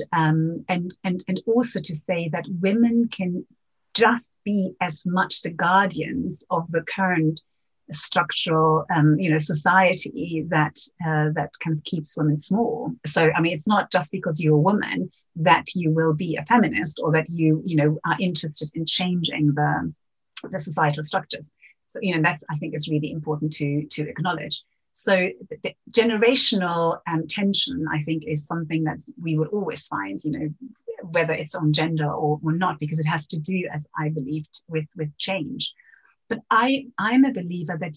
also to say that women can just be as much the guardians of the current structural society that kind of keeps women small. So I mean, it's not just because you're a woman that you will be a feminist, or that you are interested in changing the societal structures. So that's, I think, is really important to acknowledge. So the generational tension, I think, is something that we will always find, whether it's on gender or not, because it has to do, as I believed, with change. But I'm a believer that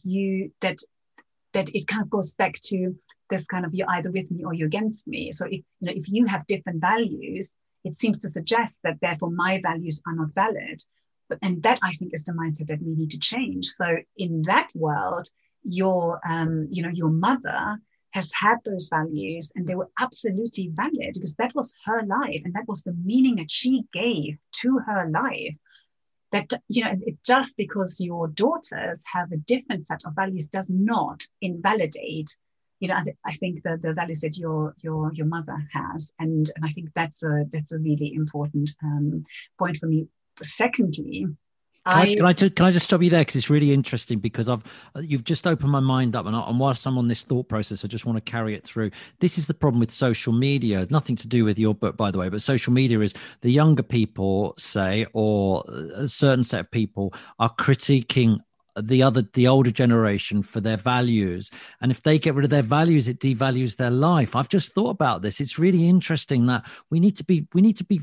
it kind of goes back to this kind of, you're either with me or you're against me. So if you have different values, it seems to suggest that therefore my values are not valid. And that, I think, is the mindset that we need to change. So in that world, your mother has had those values, and they were absolutely valid because that was her life, and that was the meaning that she gave to her life. That, it just because your daughters have a different set of values does not invalidate, I think the values that your mother has, and I think that's a really important point for me. Secondly, can I just stop you there, because it's really interesting, because you've just opened my mind up, and whilst I'm on this thought process, I just want to carry it through. This is the problem with social media. Nothing to do with your book, by the way, but social media is the younger people say, or a certain set of people are critiquing the older generation for their values, and if they get rid of their values, it devalues their life. I've just thought about this. It's really interesting that we need to be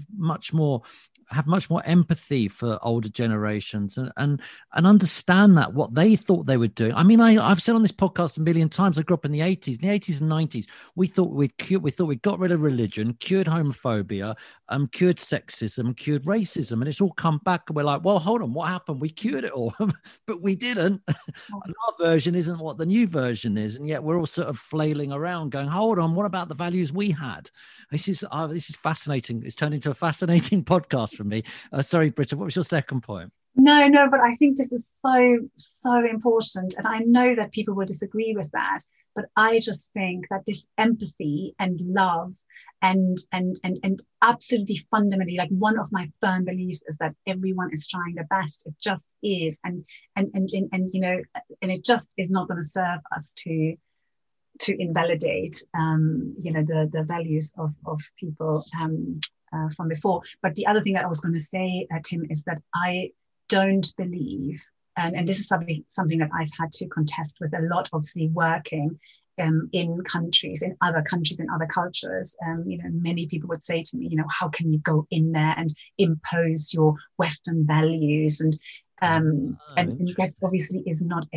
have much more empathy for older generations and understand that what they thought they were doing. I mean, I've said on this podcast a million times, I grew up in the 80s and 90s. We thought we'd got rid of religion, cured homophobia, cured sexism, cured racism, and it's all come back. And we're like, well, hold on, what happened? We cured it all, but we didn't. And our version isn't what the new version is. And yet we're all sort of flailing around going, hold on, what about the values we had? This is fascinating. It's turned into a fascinating podcast for me. Sorry, Britta, what was your second point? No, but I think this is so important. And I know that people will disagree with that, but I just think that this empathy and love and absolutely fundamentally, like, one of my firm beliefs is that everyone is trying their best. It just is. And it just is not going to serve us to invalidate the values of people from before. But the other thing that I was going to say, Tim, is that I don't believe, and this is something that I've had to contest with a lot, obviously working in other countries, in other cultures. Many people would say to me, how can you go in there and impose your Western values? And that obviously is not at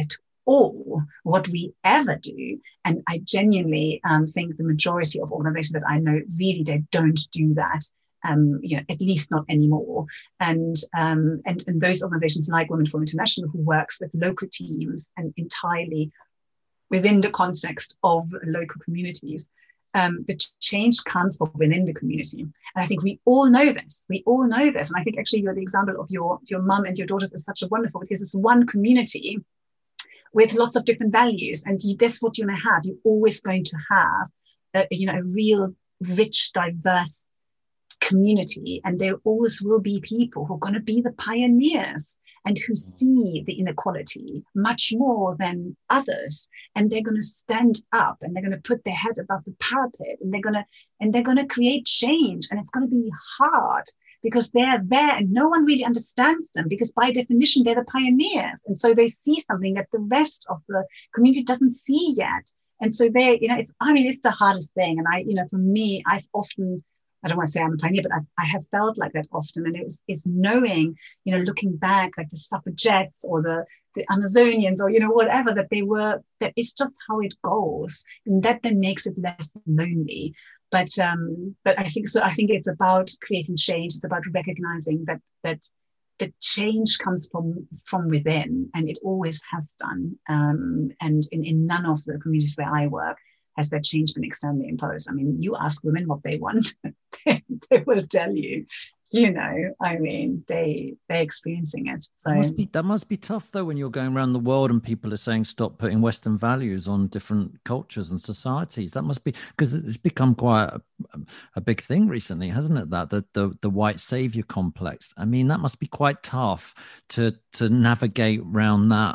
all what we ever do. And I genuinely think the majority of organizations that I know, really, they don't do that. At least not anymore. And those organizations like Women for International, who works with local teams and entirely within the context of local communities, the change comes from within the community. And I think we all know this. And I think actually the example of your mum and your daughters is such a wonderful, because it's one community with lots of different values. And that's what you're going to have. You're always going to have a real rich, diverse community, and there always will be people who are going to be the pioneers and who see the inequality much more than others, and they're going to stand up and they're going to put their head above the parapet, and they're going to create change. And it's going to be hard because they're there and no one really understands them, because by definition they're the pioneers, and so they see something that the rest of the community doesn't see yet. And so it's the hardest thing. And for me, I've often, I don't want to say I'm a pioneer, but I have felt like that often. And it's knowing, looking back, like the suffragettes or the Amazonians or, whatever, that it's just how it goes. And that then makes it less lonely. But I think it's about creating change. It's about recognizing that the change comes from within, and it always has done. And in none of the communities where I work has that change been externally imposed. I mean, you ask women what they want, they will tell you, they're experiencing it. So that must be tough though, when you're going around the world and people are saying, stop putting Western values on different cultures and societies. That must be, because it's become quite a big thing recently, hasn't it? That the white savior complex. I mean, that must be quite tough to navigate around that,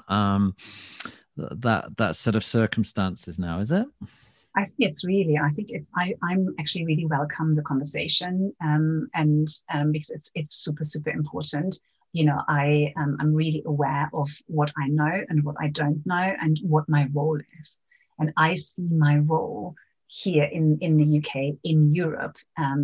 that set of circumstances now, is it? I'm actually really welcome the conversation, because it's super, super important. I'm really aware of what I know and what I don't know and what my role is. And I see my role here in the UK, in Europe,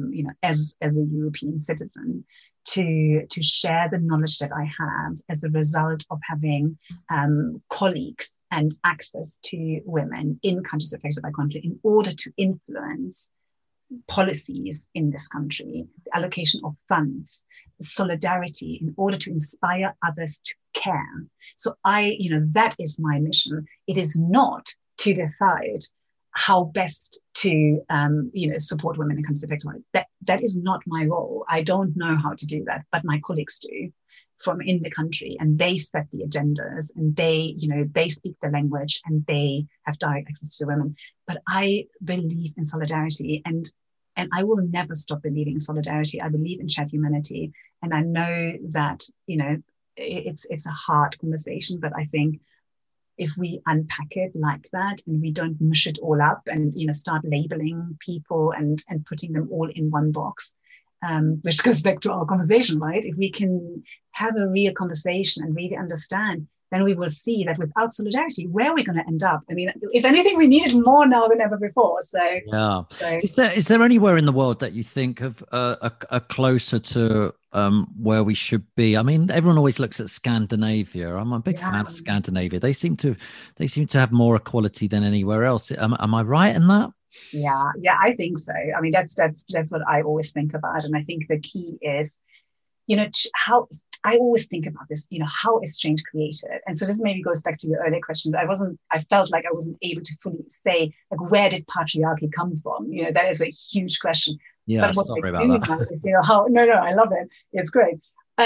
as a European citizen, to share the knowledge that I have as a result of having colleagues and access to women in countries affected by conflict, in order to influence policies in this country, the allocation of funds, solidarity, in order to inspire others to care. So that is my mission. It is not to decide how best to support women in countries affected by conflict. That is not my role. I don't know how to do that, but my colleagues do, from in the country, and they set the agendas, and they speak the language, and they have direct access to the women. But I believe in solidarity, and I will never stop believing in solidarity. I believe in shared humanity, and I know that it's a hard conversation, but I think if we unpack it like that, and we don't mush it all up and start labeling people and putting them all in one box, which goes back to our conversation, right? If we can have a real conversation and really understand, then we will see that without solidarity, where are we going to end up? I mean, if anything, we need it more now than ever before. So, yeah. Is there anywhere in the world that you think of are closer to where we should be? I mean, everyone always looks at Scandinavia. I'm a big fan of Scandinavia. They seem to have more equality than anywhere else. Am I right in that? Yeah, I think so. I mean, that's what I always think about. And I think the key is, how I always think about this, how is change created? And so this maybe goes back to your earlier questions. I felt like I wasn't able to fully say, like, where did patriarchy come from? That is a huge question. Yeah, but what sorry about that. Is, how, no, I love it. It's great.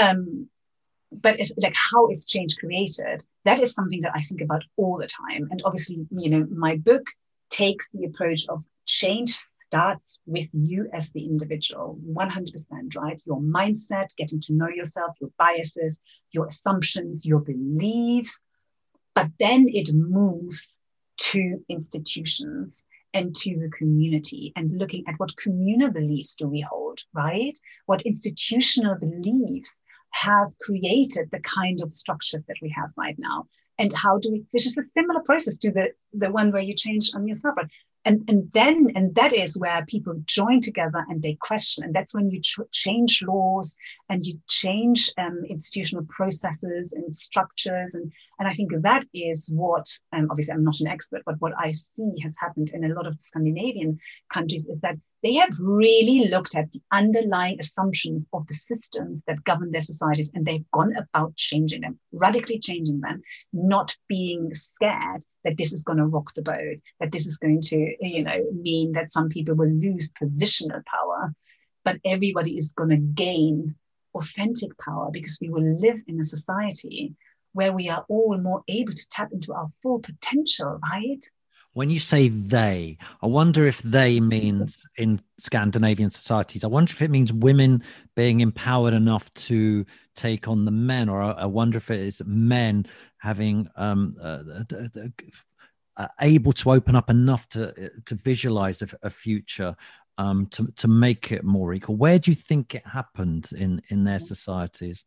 But it's like, how is change created? That is something that I think about all the time. And obviously, my book takes the approach of change starts with you as the individual, 100%, right? Your mindset, getting to know yourself, your biases, your assumptions, your beliefs. But then it moves to institutions and to the community, and looking at what communal beliefs do we hold, right? What institutional beliefs have created the kind of structures that we have right now, and how do we, which is a similar process to the one where you change on yourself, right? And that is where people join together and they question. And that's when you change laws and you change institutional processes and structures. And I think that is what, obviously I'm not an expert, but what I see has happened in a lot of Scandinavian countries is that they have really looked at the underlying assumptions of the systems that govern their societies, and they've gone about changing them, radically changing them, not being scared that this is going to rock the boat, that this is going to, mean that some people will lose positional power, but everybody is going to gain authentic power, because we will live in a society where we are all more able to tap into our full potential, right? When you say they, I wonder if they means in Scandinavian societies, I wonder if it means women being empowered enough to take on the men, or I wonder if it is men having able to open up enough to visualize a future to make it more equal. Where do you think it happened in their societies?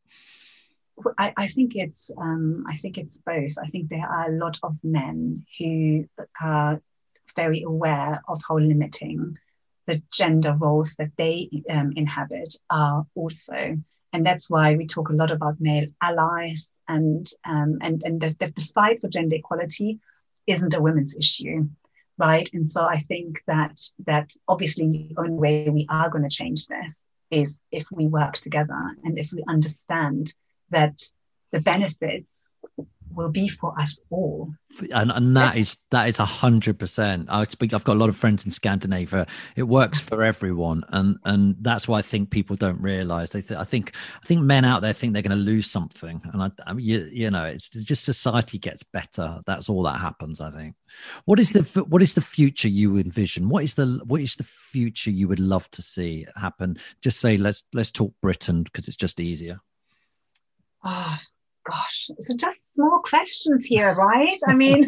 I think it's both. I think there are a lot of men who are very aware of how limiting the gender roles that they inhabit are also, and that's why we talk a lot about male allies, and the fight for gender equality isn't a women's issue, right? And so I think that obviously the only way we are going to change this is if we work together and if we understand that the benefits will be for us all. And that is 100%. I've got a lot of friends in Scandinavia. It works for everyone, and that's why I think people don't realize. I think men out there think they're going to lose something, and it's just society gets better. That's all that happens, I think. What is the future you envision? What is the future you would love to see happen? Just say let's talk Britain, because it's just easier. Oh gosh, so just small questions here, right? I mean,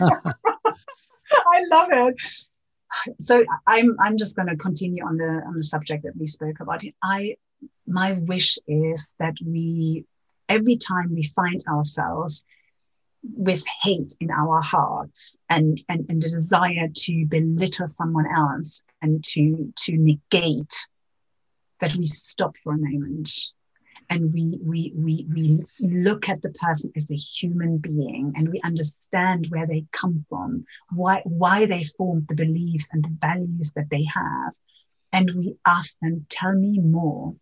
I love it. So I'm just going to continue on the subject that we spoke about. My wish is that every time we find ourselves with hate in our hearts and the desire to belittle someone else and to negate, that we stop for a moment. And we look at the person as a human being, and we understand where they come from, why they formed the beliefs and the values that they have. And we ask them, tell me more.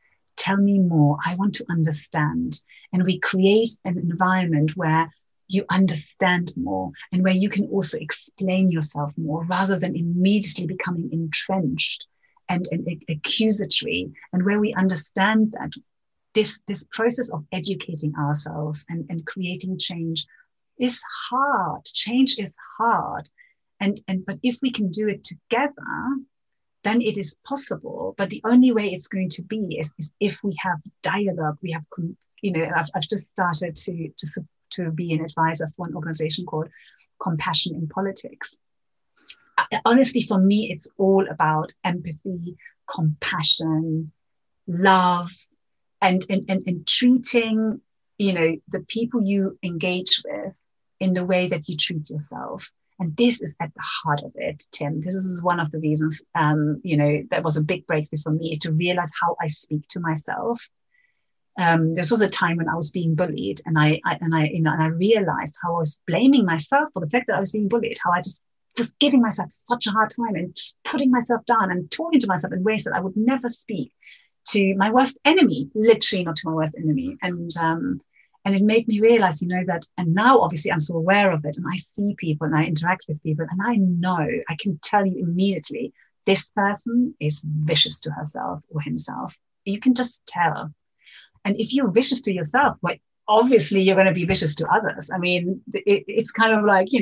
I want to understand. And we create an environment where you understand more and where you can also explain yourself more, rather than immediately becoming entrenched and accusatory, and where we understand that this process of educating ourselves and creating change is hard. Change is hard. But if we can do it together, then it is possible. But the only way it's going to be is if we have dialogue. We have, I've just started to be an advisor for an organization called Compassion in Politics. Honestly, for me, it's all about empathy, compassion, love, and treating, the people you engage with in the way that you treat yourself. And this is at the heart of it, Tim. This is one of the reasons, that was a big breakthrough for me, is to realize how I speak to myself. This was a time when I was being bullied, and I realized how I was blaming myself for the fact that I was being bullied, how I just was giving myself such a hard time and just putting myself down and talking to myself in ways that I would never speak to my worst enemy, literally not to my worst enemy. And it made me realize, that, and now obviously I'm so aware of it, and I see people and I interact with people, and I can tell you immediately, this person is vicious to herself or himself. You can just tell. And if you're vicious to yourself, well, obviously you're going to be vicious to others. I mean, it's kind of like,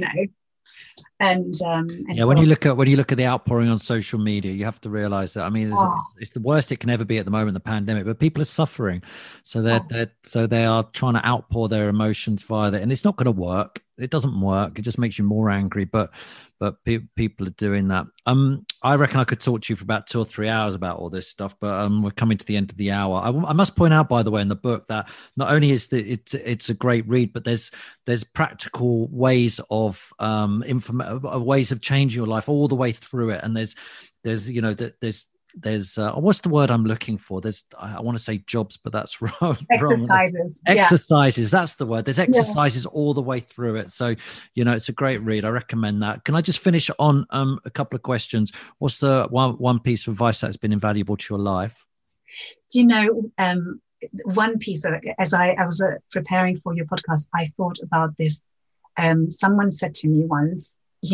And yeah, so, when you look at the outpouring on social media, you have to realize that, I mean, it's the worst it can ever be at the moment, the pandemic, but people are suffering. So they are trying to outpour their emotions via that. And it's not going to work. It doesn't work. It just makes you more angry. But people are doing that. I reckon I could talk to you for about 2 or 3 hours about all this stuff, but we're coming to the end of the hour. I must point out, by the way, in the book that not only is it's a great read, but there's practical ways of ways of changing your life all the way through it. And there's what's the word I'm looking for? I want to say jobs, but that's wrong. Exercises. Exercises. That's the word. There's exercises all the way through it. So, it's a great read. I recommend that. Can I just finish on a couple of questions? What's the one piece of advice that's been invaluable to your life? Do you know, one piece of it, as I was preparing for your podcast, I thought about this. Someone said to me once,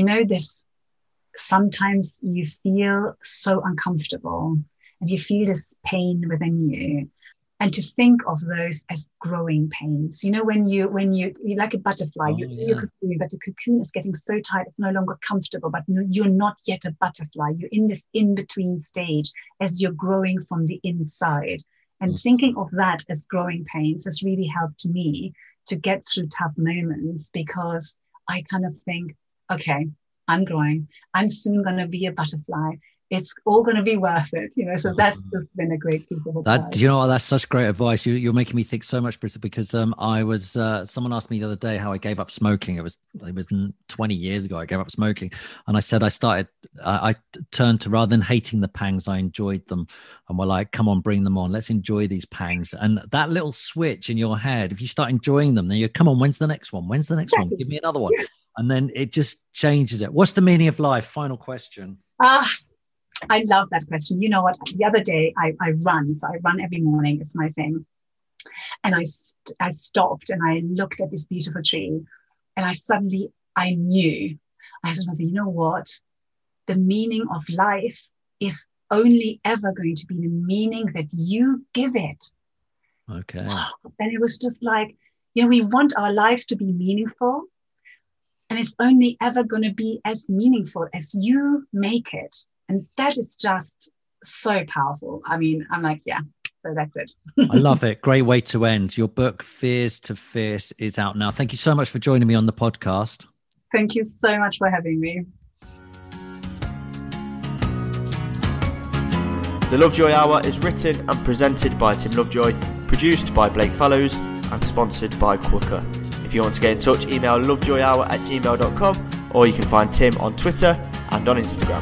sometimes you feel so uncomfortable and you feel this pain within you, and to think of those as growing pains. When you're like a butterfly, you're cocoon, but the cocoon is getting so tight, it's no longer comfortable, but you're not yet a butterfly. You're in this in-between stage as you're growing from the inside. And thinking of that as growing pains has really helped me to get through tough moments, because I kind of think, okay, I'm growing. I'm soon going to be a butterfly. It's all going to be worth it, So that's just been a great piece of advice. That's such great advice. You're making me think so much, Brisa, because I was. Someone asked me the other day how I gave up smoking. It was 20 years ago. I gave up smoking, and I said I turned to, rather than hating the pangs, I enjoyed them, and we're like, come on, bring them on. Let's enjoy these pangs. And that little switch in your head, if you start enjoying them, then you come on. When's the next one? When's the next one? Give me another one. And then it just changes it. What's the meaning of life? Final question. I love that question. You know what? The other day I run. So I run every morning. It's my thing. And I stopped and I looked at this beautiful tree, and I knew. I just want to say, you know what? The meaning of life is only ever going to be the meaning that you give it. Okay. And it was just like, we want our lives to be meaningful. And it's only ever going to be as meaningful as you make it. And that is just so powerful. I mean, I'm like, yeah, so that's it. I love it. Great way to end. Your book, Fears to Fierce, is out now. Thank you so much for joining me on the podcast. Thank you so much for having me. The Lovejoy Hour is written and presented by Tim Lovejoy, produced by Blake Fallows, and sponsored by Quooker. If you want to get in touch, email lovejoyhour@gmail.com, or you can find Tim on Twitter and on Instagram.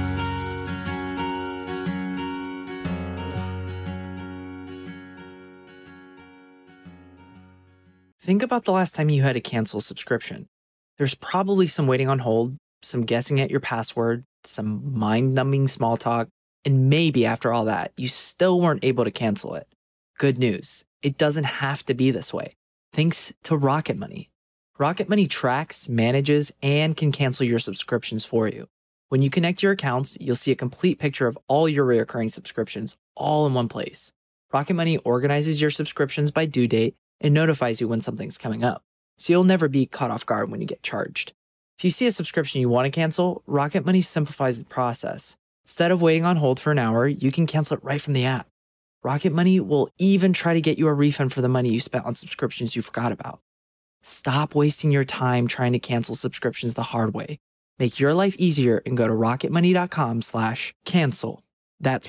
Think about the last time you had to cancel a subscription. There's probably some waiting on hold, some guessing at your password, some mind-numbing small talk, and maybe after all that, you still weren't able to cancel it. Good news, it doesn't have to be this way. Thanks to Rocket Money. Rocket Money tracks, manages, and can cancel your subscriptions for you. When you connect your accounts, you'll see a complete picture of all your recurring subscriptions all in one place. Rocket Money organizes your subscriptions by due date and notifies you when something's coming up, so you'll never be caught off guard when you get charged. If you see a subscription you want to cancel, Rocket Money simplifies the process. Instead of waiting on hold for an hour, you can cancel it right from the app. Rocket Money will even try to get you a refund for the money you spent on subscriptions you forgot about. Stop wasting your time trying to cancel subscriptions the hard way. Make your life easier and go to rocketmoney.com/cancel. That's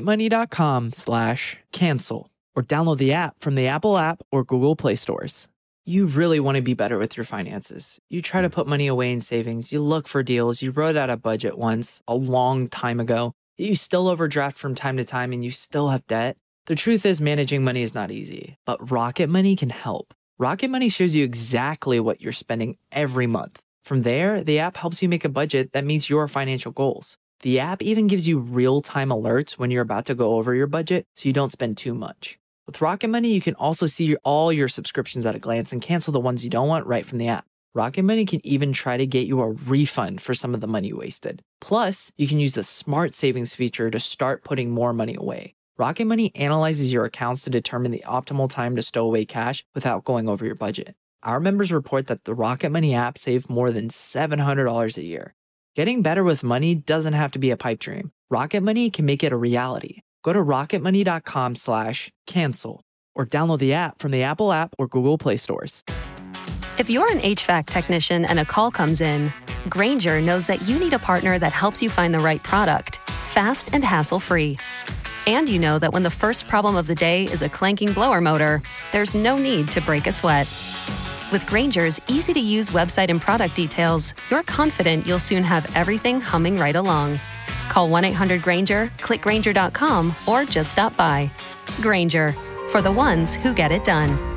rocketmoney.com/cancel. Or download the app from the Apple app or Google Play stores. You really want to be better with your finances. You try to put money away in savings. You look for deals. You wrote out a budget once a long time ago. You still overdraft from time to time and you still have debt. The truth is, managing money is not easy, but Rocket Money can help. Rocket Money shows you exactly what you're spending every month. From there, the app helps you make a budget that meets your financial goals. The app even gives you real-time alerts when you're about to go over your budget so you don't spend too much. With Rocket Money, you can also see all your subscriptions at a glance and cancel the ones you don't want right from the app. Rocket Money can even try to get you a refund for some of the money you wasted. Plus, you can use the Smart Savings feature to start putting more money away. Rocket Money analyzes your accounts to determine the optimal time to stow away cash without going over your budget. Our members report that the Rocket Money app saved more than $700 a year. Getting better with money doesn't have to be a pipe dream. Rocket Money can make it a reality. Go to rocketmoney.com/cancel or download the app from the Apple app or Google Play stores. If you're an HVAC technician and a call comes in, Grainger knows that you need a partner that helps you find the right product, fast and hassle-free. And you know that when the first problem of the day is a clanking blower motor, there's no need to break a sweat. With Grainger's easy-to-use website and product details, you're confident you'll soon have everything humming right along. Call 1-800-GRAINGER, click Grainger.com, or just stop by. Grainger, for the ones who get it done.